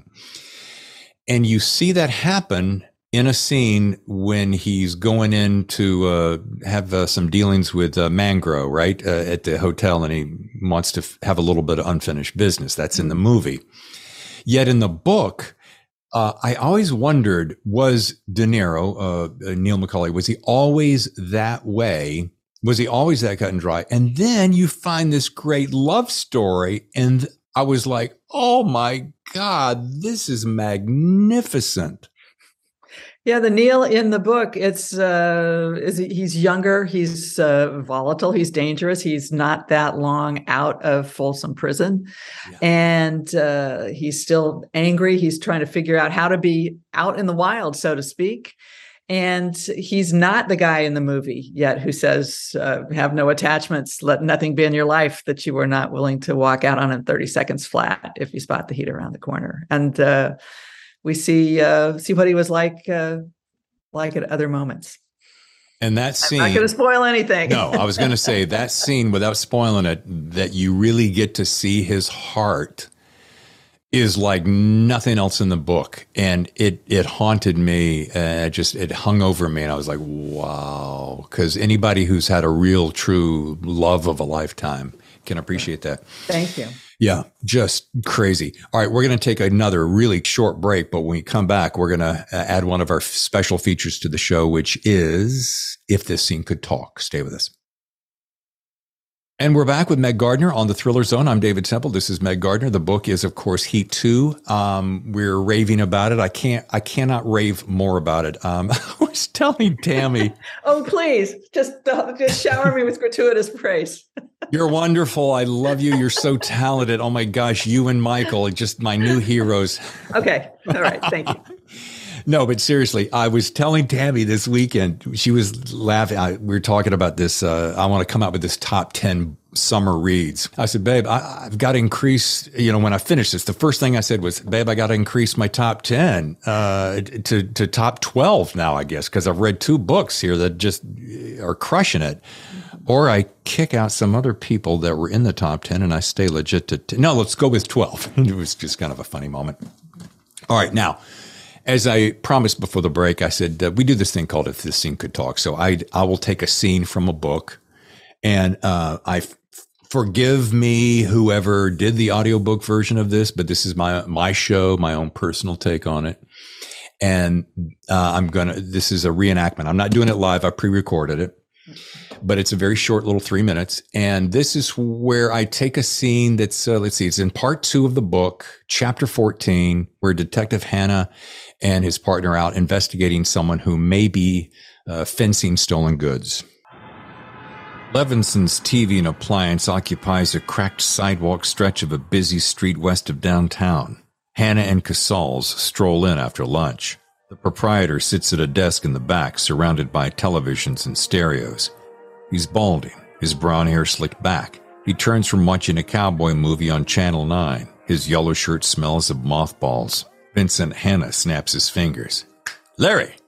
And you see that happen in a scene when he's going in to uh, have uh, some dealings with uh, Mangro, right, uh, at the hotel, and he wants to f- have a little bit of unfinished business. That's in the movie. Yet in the book, Uh, I always wondered, was De Niro, uh, Neil McCauley, was he always that way? Was he always that cut and dry? And then you find this great love story. And I was like, oh my God, this is magnificent. Yeah, the Neil in the book, it's uh, is he's younger, he's uh, volatile, he's dangerous, he's not that long out of Folsom Prison, yeah. and uh, he's still angry. He's trying to figure out how to be out in the wild, so to speak. And he's not the guy in the movie yet who says, uh, have no attachments, let nothing be in your life that you are not willing to walk out on in thirty seconds flat if you spot the heat around the corner. And uh, we see uh, see what he was like uh, like at other moments. And that scene, I'm not going to spoil anything. No, I was going to say that scene, without spoiling it, that you really get to see his heart is like nothing else in the book. And it it haunted me. Uh, just it hung over me, and I was like, wow. Because anybody who's had a real, true love of a lifetime can appreciate that. Thank you. Yeah, just crazy. All right, we're going to take another really short break, but when we come back, we're going to add one of our special features to the show, which is If This Scene Could Talk. Stay with us. And we're back with Meg Gardner on the Thriller Zone. I'm David Temple. This is Meg Gardner. The book is, of course, Heat two. Um, we're raving about it. I can't, I cannot rave more about it. Um, I was telling Tammy. Oh, please, just uh, just shower me with gratuitous praise. You're wonderful. I love you. You're so talented. Oh my gosh, you and Michael, just my new heroes. Okay. All right. Thank you. No, but seriously, I was telling Tammy this weekend, she was laughing. I, we were talking about this. Uh, I want to come out with this top ten summer reads. I said, babe, I, I've got to increase, you know, when I finish this, the first thing I said was, babe, I got to increase my top ten uh, to, to top twelve now, I guess, because I've read two books here that just are crushing it. Or I kick out some other people that were in the top ten and I stay legit to ten. No, let's go with twelve. It was just kind of a funny moment. All right, now, as I promised before the break, I said, uh, we do this thing called If This Scene Could Talk. So I I will take a scene from a book, and uh, I f- forgive me, whoever did the audiobook version of this, but this is my my show, my own personal take on it. And uh, I'm going to, this is a reenactment. I'm not doing it live. I pre-recorded it, but it's a very short little three minutes. And this is where I take a scene that's, uh, let's see, it's in part two of the book, chapter fourteen, where Detective Hanna and his partner are out investigating someone who may be uh, fencing stolen goods. Levinson's T V and appliance occupies a cracked sidewalk stretch of a busy street west of downtown. Hanna and Casals stroll in after lunch. The proprietor sits at a desk in the back, surrounded by televisions and stereos. He's balding, his brown hair slicked back. He turns from watching a cowboy movie on Channel nine. His yellow shirt smells of mothballs. Vincent Hanna snaps his fingers. Larry,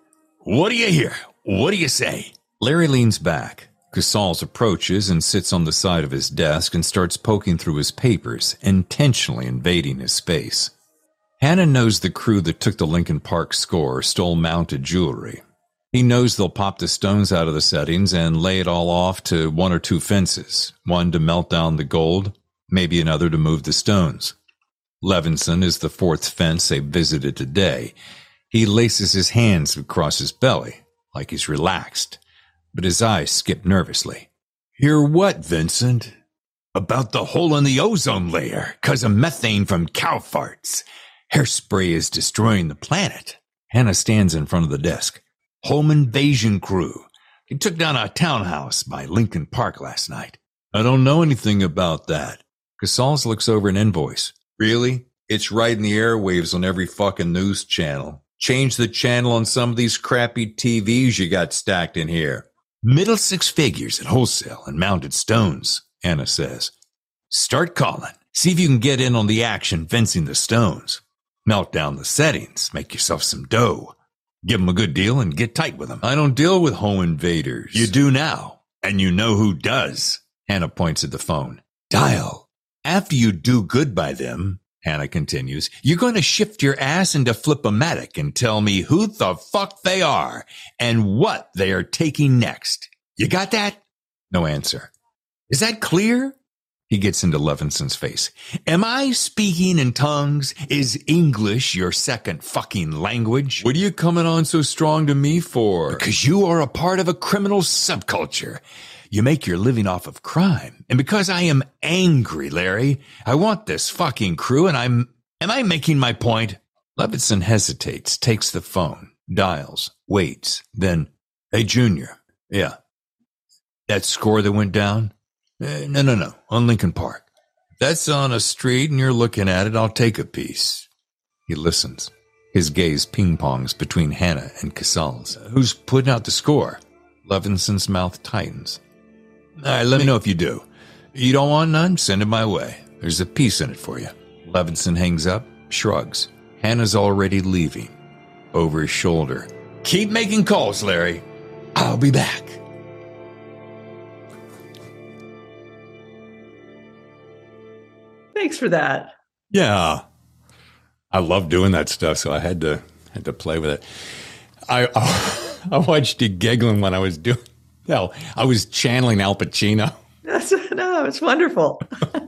What do you hear? What do you say? Larry leans back. Casals approaches and sits on the side of his desk and starts poking through his papers, intentionally invading his space. Hannah knows the crew that took the Lincoln Park score stole mounted jewelry. He knows they'll pop the stones out of the settings and lay it all off to one or two fences, one to melt down the gold, maybe another to move the stones. Levinson is the fourth fence they visited today. He laces his hands across his belly, like he's relaxed, but his eyes skip nervously. Hear what, Vincent? About the hole in the ozone layer, 'cause of methane from cow farts. Hairspray is destroying the planet. Hannah stands in front of the desk. Home invasion crew. They took down a townhouse by Lincoln Park last night. I don't know anything about that. Casals looks over an invoice. Really? It's right in the airwaves on every fucking news channel. Change the channel on some of these crappy T Vs you got stacked in here. Middle six figures at wholesale and mounted stones, Anna says. Start calling. See if you can get in on the action fencing the stones. Melt down the settings. Make yourself some dough. Give them a good deal and get tight with them. I don't deal with home invaders. You do now, and you know who does. Hannah points at the phone. Dial. After you do good by them, Hannah continues, you're going to shift your ass into Flip-O-Matic and tell me who the fuck they are and what they are taking next. You got that? No answer. Is that clear? He gets into Levinson's face. Am I speaking in tongues? Is English your second fucking language? What are you coming on so strong to me for? Because you are a part of a criminal subculture. You make your living off of crime. And because I am angry, Larry, I want this fucking crew and I'm... Am I making my point? Levinson hesitates, takes the phone, dials, waits, then, hey, Junior. Yeah. That score that went down? Uh, no, no, no. On Lincoln Park. That's on a street and you're looking at it. I'll take a piece. He listens. His gaze ping-pongs between Hannah and Casals. Uh, who's putting out the score? Levinson's mouth tightens. All right, let me know if you do. You don't want none? Send it my way. There's a piece in it for you. Levinson hangs up, shrugs. Hannah's already leaving. Over his shoulder. Keep making calls, Larry. I'll be back. Thanks for that. Yeah. I love doing that stuff, so I had to had to play with it. I I watched you giggling when I was doing No, I was channeling Al Pacino. That's, no, it's wonderful.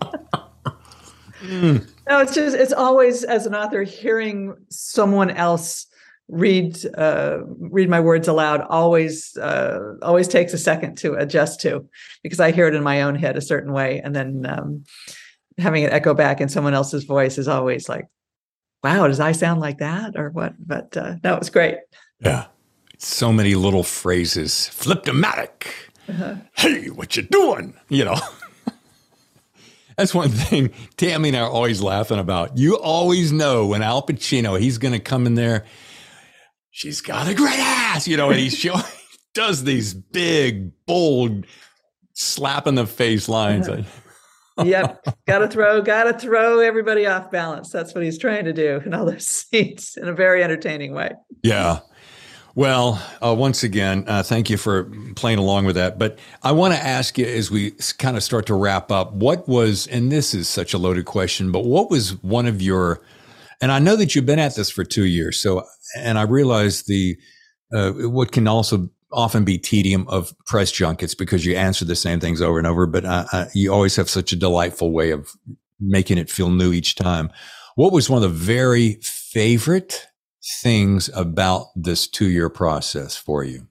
mm. No, it's just, it's always, as an author, hearing someone else read uh, read my words aloud always uh, always takes a second to adjust to, because I hear it in my own head a certain way. And then um, having it echo back in someone else's voice is always like, wow, does I sound like that or what? But uh, no, it was great. Yeah. So many little phrases. Flip-O-Matic. Uh-huh. Hey, what you doing? You know, that's one thing Tammy and I are always laughing about. You always know when Al Pacino, he's going to come in there. She's got a great ass, you know, and he show, does these big, bold, slap in the face lines. Uh-huh. Yep. Got to throw, got to throw everybody off balance. That's what he's trying to do in all those scenes in a very entertaining way. Yeah. Well, uh, once again, uh, thank you for playing along with that. But I want to ask you, as we kind of start to wrap up, what was, and this is such a loaded question, but what was one of your, and I know that you've been at this for two years. So, and I realize the, uh, what can also often be tedium of press junkets because you answer the same things over and over, but uh, uh, you always have such a delightful way of making it feel new each time. What was one of the very favorite things about this two-year process for you?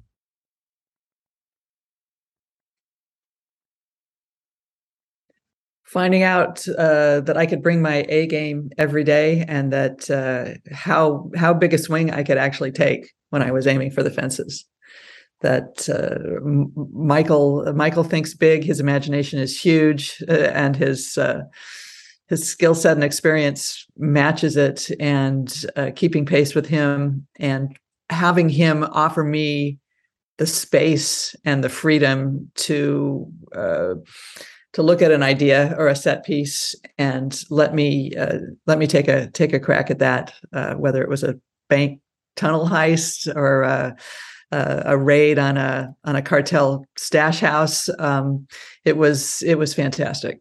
Finding out uh, that I could bring my A game every day, and that uh, how how big a swing I could actually take when I was aiming for the fences. That uh, M- Michael Michael thinks big. His imagination is huge, uh, and his uh, his skill set and experience matches it. And uh, keeping pace with him, and having him offer me the space and the freedom to. Uh, to look at an idea or a set piece and let me uh, let me take a take a crack at that, uh, whether it was a bank tunnel heist or a, a, a raid on a on a cartel stash house. Um, it was it was fantastic.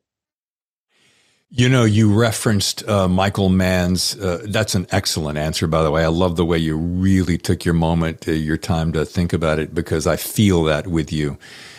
You know, you referenced uh, Michael Mann's. Uh, that's an excellent answer, by the way. I love the way you really took your moment, uh, your time to think about it, because I feel that with you.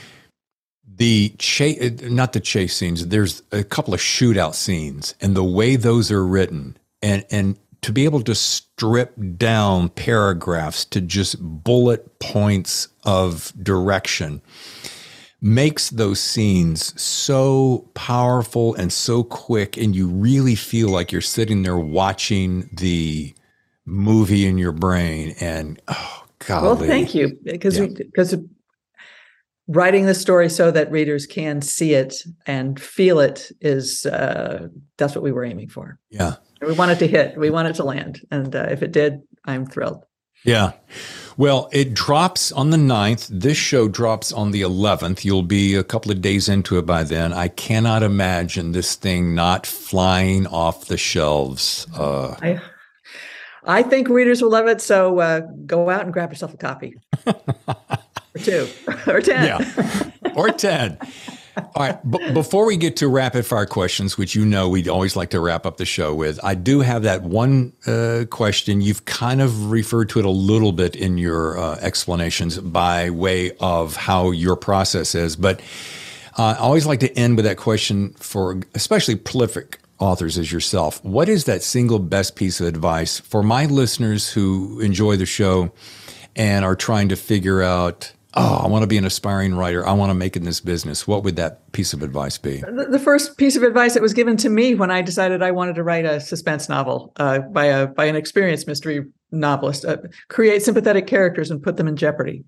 The chase, not the chase scenes. There's a couple of shootout scenes, and the way those are written, and and to be able to strip down paragraphs to just bullet points of direction makes those scenes so powerful and so quick, and you really feel like you're sitting there watching the movie in your brain. And oh, golly. Well, thank you, because Yeah. because writing the story so that readers can see it and feel it is uh, that's what we were aiming for. Yeah, We want it to hit. We want it to land, and uh, if it did, I'm thrilled. yeah. Well, it drops on the ninth. This show drops on the eleventh. You'll be a couple of days into it by then. I cannot imagine this thing not flying off the shelves. Uh, I I think readers will love it. So uh, go out and grab yourself a copy, or two, or ten. yeah, or ten. All right. B- before we get to rapid fire questions, which you know we always like to wrap up the show with, I do have that one uh, question. You've kind of referred to it a little bit in your uh, explanations by way of how your process is. But uh, I always like to end with that question for especially prolific authors as yourself. What is that single best piece of advice for my listeners who enjoy the show and are trying to figure out, oh, I want to be an aspiring writer, I want to make it in this business? What would that piece of advice be? The, the first piece of advice that was given to me when I decided I wanted to write a suspense novel uh, by a by an experienced mystery novelist: uh, create sympathetic characters and put them in jeopardy.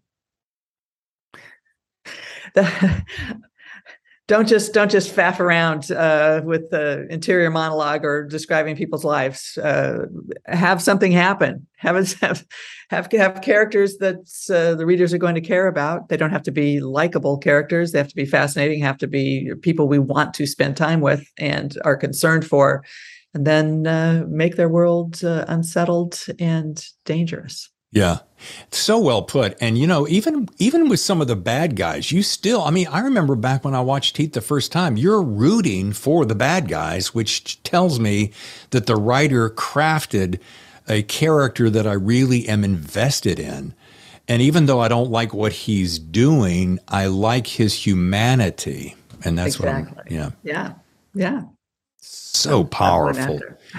The, don't just don't just faff around uh, with the interior monologue or describing people's lives. Uh, have something happen. Have have have, have characters that uh, the readers are going to care about. They don't have to be likable characters. They have to be fascinating. Have to be people we want to spend time with and are concerned for, and then uh, make their world uh, unsettled and dangerous. Yeah. So well put. And, you know, even even with some of the bad guys, you still, I mean, I remember back when I watched Heat the first time, you're rooting for the bad guys, which tells me that the writer crafted a character that I really am invested in. And even though I don't like what he's doing, I like his humanity. And that's exactly. what I'm, yeah. Yeah. Yeah. So powerful.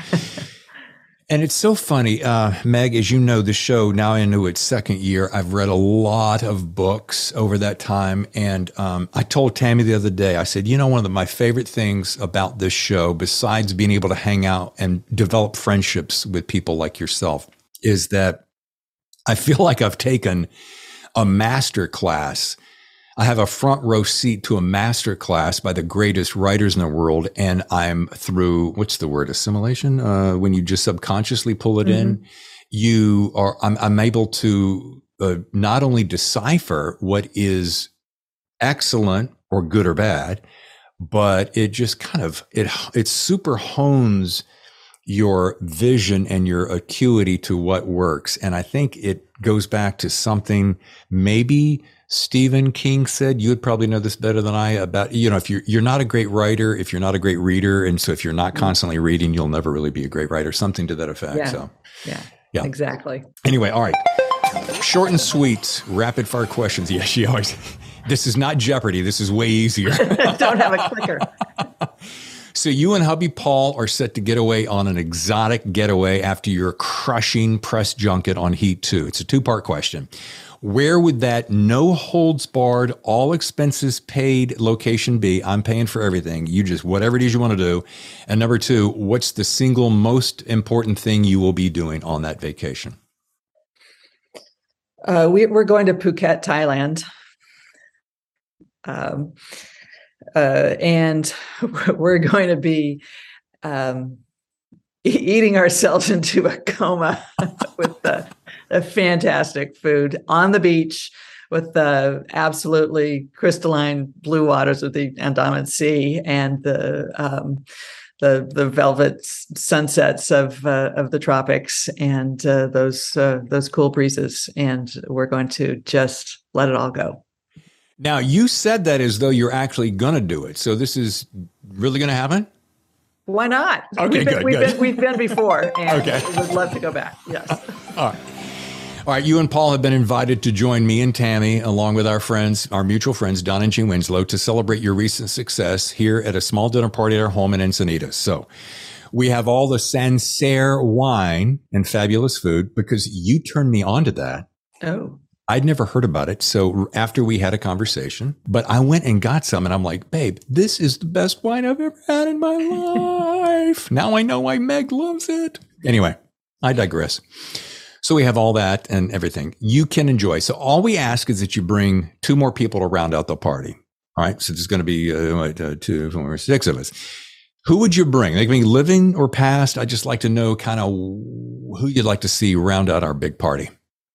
And it's so funny, uh, Meg, as you know, the show now into its second year. I've read a lot of books over that time. And um, I told Tammy the other day, I said, you know, one of the, my favorite things about this show, besides being able to hang out and develop friendships with people like yourself, is that I feel like I've taken a master class. I have a front row seat to a master class by the greatest writers in the world. And I'm through, what's the word, assimilation? Uh, when you just subconsciously pull it mm-hmm. in, you are, I'm, I'm able to uh, not only decipher what is excellent or good or bad, but it just kind of, it, it super hones your vision and your acuity to what works. And I think it goes back to something maybe Stephen King said. You would probably know this better than I about, you know, if you're, you're not a great writer, if you're not a great reader. And so if you're not constantly reading, you'll never really be a great writer, something to that effect. Yeah. So yeah, yeah, exactly. Anyway. All right. Short and sweet, rapid fire questions. Yeah. She always, this is not Jeopardy. This is way easier. Don't have a clicker. So you and hubby Paul are set to get away on an exotic getaway after your crushing press junket on Heat two. It's a two-part question. Where would that no holds barred, all expenses paid location be? I'm paying for everything. You just, whatever it is you want to do. And number two, what's the single most important thing you will be doing on that vacation? Uh, we, we're going to Phuket, Thailand. Um, uh, and we're going to be um, e- eating ourselves into a coma with the, the fantastic food on the beach with the absolutely crystalline blue waters of the Andaman Sea and the um, the the velvet sunsets of uh, of the tropics and uh, those uh, those cool breezes, and we're going to just let it all go. Now, you said that as though you're actually going to do it. So this is really going to happen? Why not? Okay, we've been, good, we've good. been we've been before, and Okay. we would love to go back. Yes. All right. All right, you and Paul have been invited to join me and Tammy, along with our friends, our mutual friends, Don and Jean Winslow, to celebrate your recent success here at a small dinner party at our home in Encinitas. So we have all the Sancerre wine and fabulous food because you turned me on to that. Oh. I'd never heard about it. So after we had a conversation, but I went and got some and I'm like, babe, this is the best wine I've ever had in my life. Now I know why Meg loves it. Anyway, I digress. So we have all that and everything you can enjoy. So all we ask is that you bring two more people to round out the party. All right. So there's going to be uh, two, four, six of us. Who would you bring? They can be living or past. I'd just like to know kind of who you'd like to see round out our big party.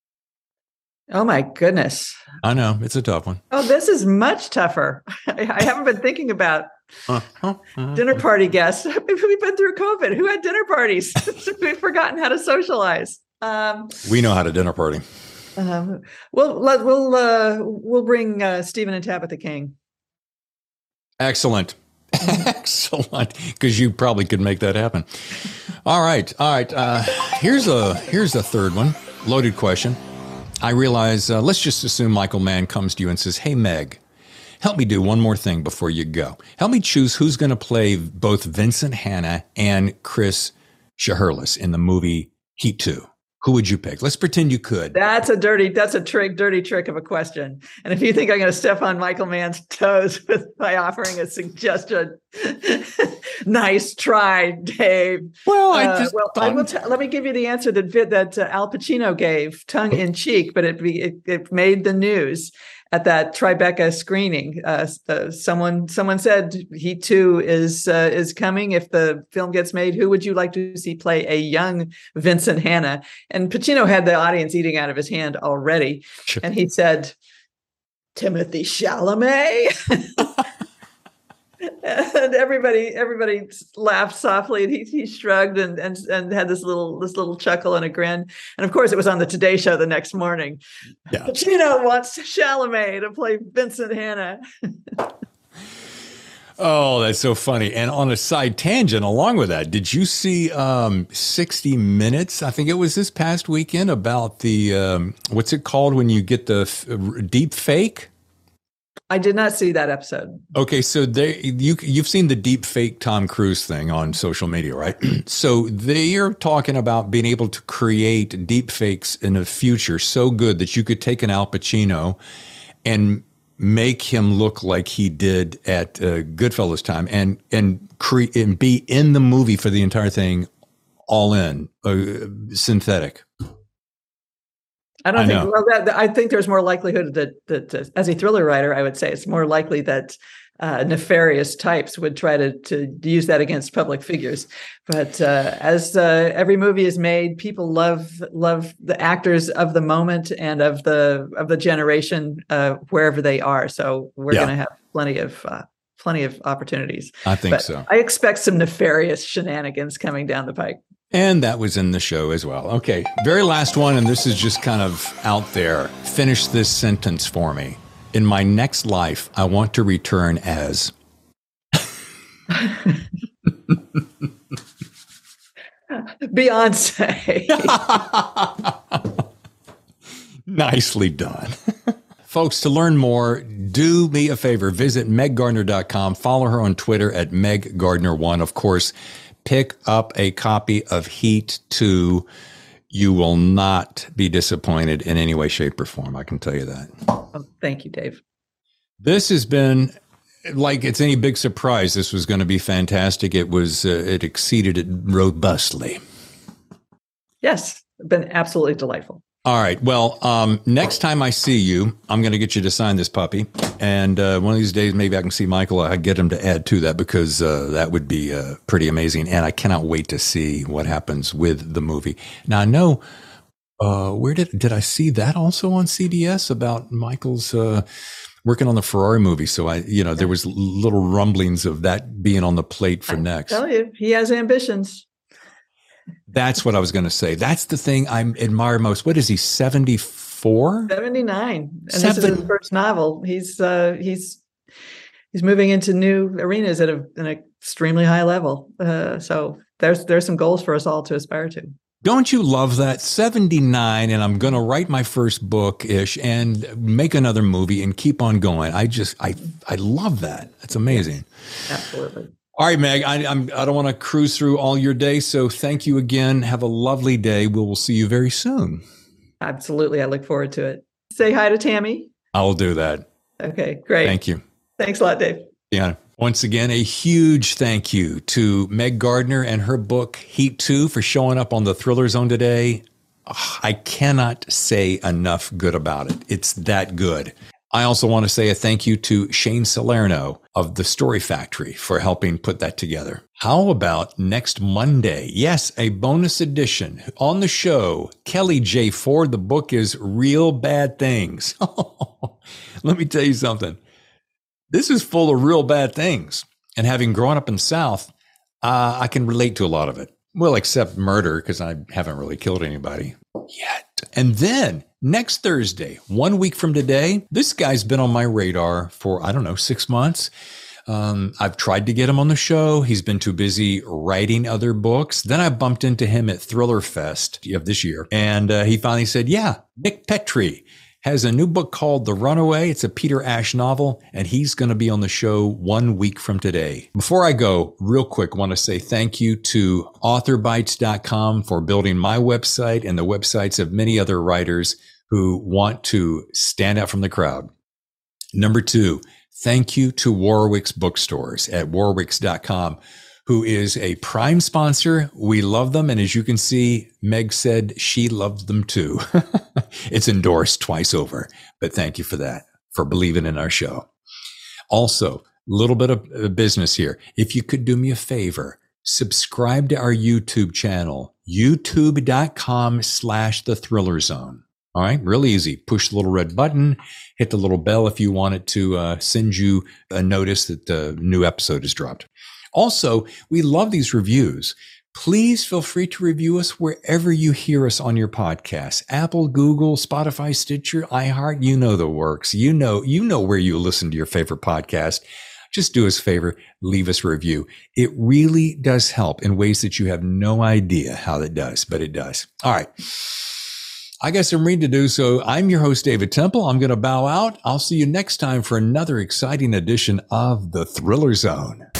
Oh my goodness. I know it's a tough one. Oh, this is much tougher. I haven't been thinking about Uh-huh. dinner party guests. We've been through COVID. Who had dinner parties? We've forgotten how to socialize. Um, We know how to dinner party. um, we'll let, we'll uh, we'll bring uh, Stephen and Tabitha King. Excellent. Excellent. Because you probably could make that happen. All right. All right. Uh, here's a here's a third one. Loaded question. I realize, uh, let's just assume Michael Mann comes to you and says, hey, Meg, help me do one more thing before you go. Help me choose who's going to play both Vincent Hanna and Chris Shiherlis in the movie Heat two. Who would you pick? Let's pretend you could. That's a dirty, that's a trick, dirty trick of a question. And if you think I'm going to step on Michael Mann's toes with, by offering a suggestion, nice try, Dave. Well, I Uh, just well, I will t- let me give you the answer that fit, that uh, Al Pacino gave, tongue in cheek, but it, be, it it made the news at that Tribeca screening. Uh, uh, someone someone said Heat two is uh, is coming. If the film gets made, who would you like to see play a young Vincent Hanna? And Pacino had the audience eating out of his hand already, Sure. and he said, Timothy Chalamet. And everybody, everybody laughed softly, and he, he shrugged and, and and had this little this little chuckle and a grin. And of course, it was on the Today Show the next morning. Yeah. Pacino wants Chalamet to play Vincent Hanna. Oh, that's so funny. And on a side tangent, along with that, did you see um, sixty minutes? I think it was this past weekend about the um, what's it called when you get the f- deep fake? I did not see that episode. Okay, so they you you've seen the deep fake Tom Cruise thing on social media, right? So they are talking about being able to create deep fakes in the future so good that you could take an Al Pacino and make him look like he did at uh, Goodfellas time, and and create and be in the movie for the entire thing, all in uh, synthetic. I don't I think. know. Well, that, I think there's more likelihood that that uh, as a thriller writer, I would say it's more likely that uh, nefarious types would try to to use that against public figures. But uh, as uh, every movie is made, people love love the actors of the moment and of the of the generation uh, wherever they are. So we're Yeah. going to have plenty of uh, plenty of opportunities. I think But so. I expect some nefarious shenanigans coming down the pike. And that was in the show as well. Okay, very last one, and this is just kind of out there. Finish this sentence for me. In my next life, I want to return as. Beyonce. Nicely done. Folks, to learn more, do me a favor. Visit meg gardner dot com. Follow her on Twitter at meg gardner one. Of course, pick up a copy of Heat two. You will not be disappointed in any way, shape, or form. I can tell you that. Oh, thank you, Dave. This has been, like it's any big surprise, this was going to be fantastic. It was, uh, it exceeded it robustly. Yes, been absolutely delightful. All right. Well, um, next time I see you, I'm going to get you to sign this puppy. And uh, one of these days, maybe I can see Michael. I get him to add to that because uh, that would be uh, pretty amazing. And I cannot wait to see what happens with the movie. Now, I know, uh, where did did I see that also on C B S about Michael's uh, working on the Ferrari movie. So I, you know, there was little rumblings of that being on the plate for I next. tell you, he has ambitions. That's what I was going to say. That's the thing I admire most. What is he, seventy-four? seventy-nine. And Seven. This is his first novel. He's uh, he's he's moving into new arenas at a, an extremely high level. Uh, so there's there's some goals for us all to aspire to. Don't you love that? seventy-nine, and I'm going to write my first book-ish and make another movie and keep on going. I just, I I love that. That's amazing. Absolutely. All right, Meg, I, I'm, I don't want to cruise through all your day, so thank you again. Have a lovely day. We will see you very soon. Absolutely. I look forward to it. Say hi to Tammy. I will do that. Okay, great. Thank you. Thanks a lot, Dave. Yeah. Once again, a huge thank you to Meg Gardner and her book, Heat two, for showing up on the Thriller Zone today. Oh, I cannot say enough good about it. It's that good. I also want to say a thank you to Shane Salerno of The Story Factory for helping put that together. How about next Monday? Yes, a bonus edition. On the show, Kelly J. Ford. The book is Real Bad Things. Let me tell you something. This is full of real bad things. And having grown up in the South, uh, I can relate to a lot of it. Well, except murder, because I haven't really killed anybody yet. And then next Thursday, one week from today, this guy's been on my radar for, I don't know, six months. Um, I've tried to get him on the show. He's been too busy writing other books. Then I bumped into him at Thriller Fest of this year. And uh, he finally said, yeah, Nick Petrie has a new book called The Runaway. It's a Peter Ash novel, and he's going to be on the show one week from today. Before I go, real quick, I want to say thank you to author bites dot com for building my website and the websites of many other writers who want to stand out from the crowd. Number two, thank you to Warwick's Bookstores at warwicks dot com, who is a prime sponsor. We love them. And as you can see, Meg said she loved them too. It's endorsed twice over, but thank you for that, for believing in our show. Also, a little bit of business here. If you could do me a favor, subscribe to our YouTube channel, youtube dot com slash the Thriller Zone. All right, real easy. Push the little red button, hit the little bell if you want it to uh, send you a notice that the new episode is dropped. Also, we love these reviews. Please feel free to review us wherever you hear us on your podcasts. Apple, Google, Spotify, Stitcher, iHeart, you know the works. You know, you know where you listen to your favorite podcast. Just do us a favor, leave us a review. It really does help in ways that you have no idea how that does, but it does. All right. I got some reading to do, so I'm your host, David Temple. I'm going to bow out. I'll see you next time for another exciting edition of The Thriller Zone.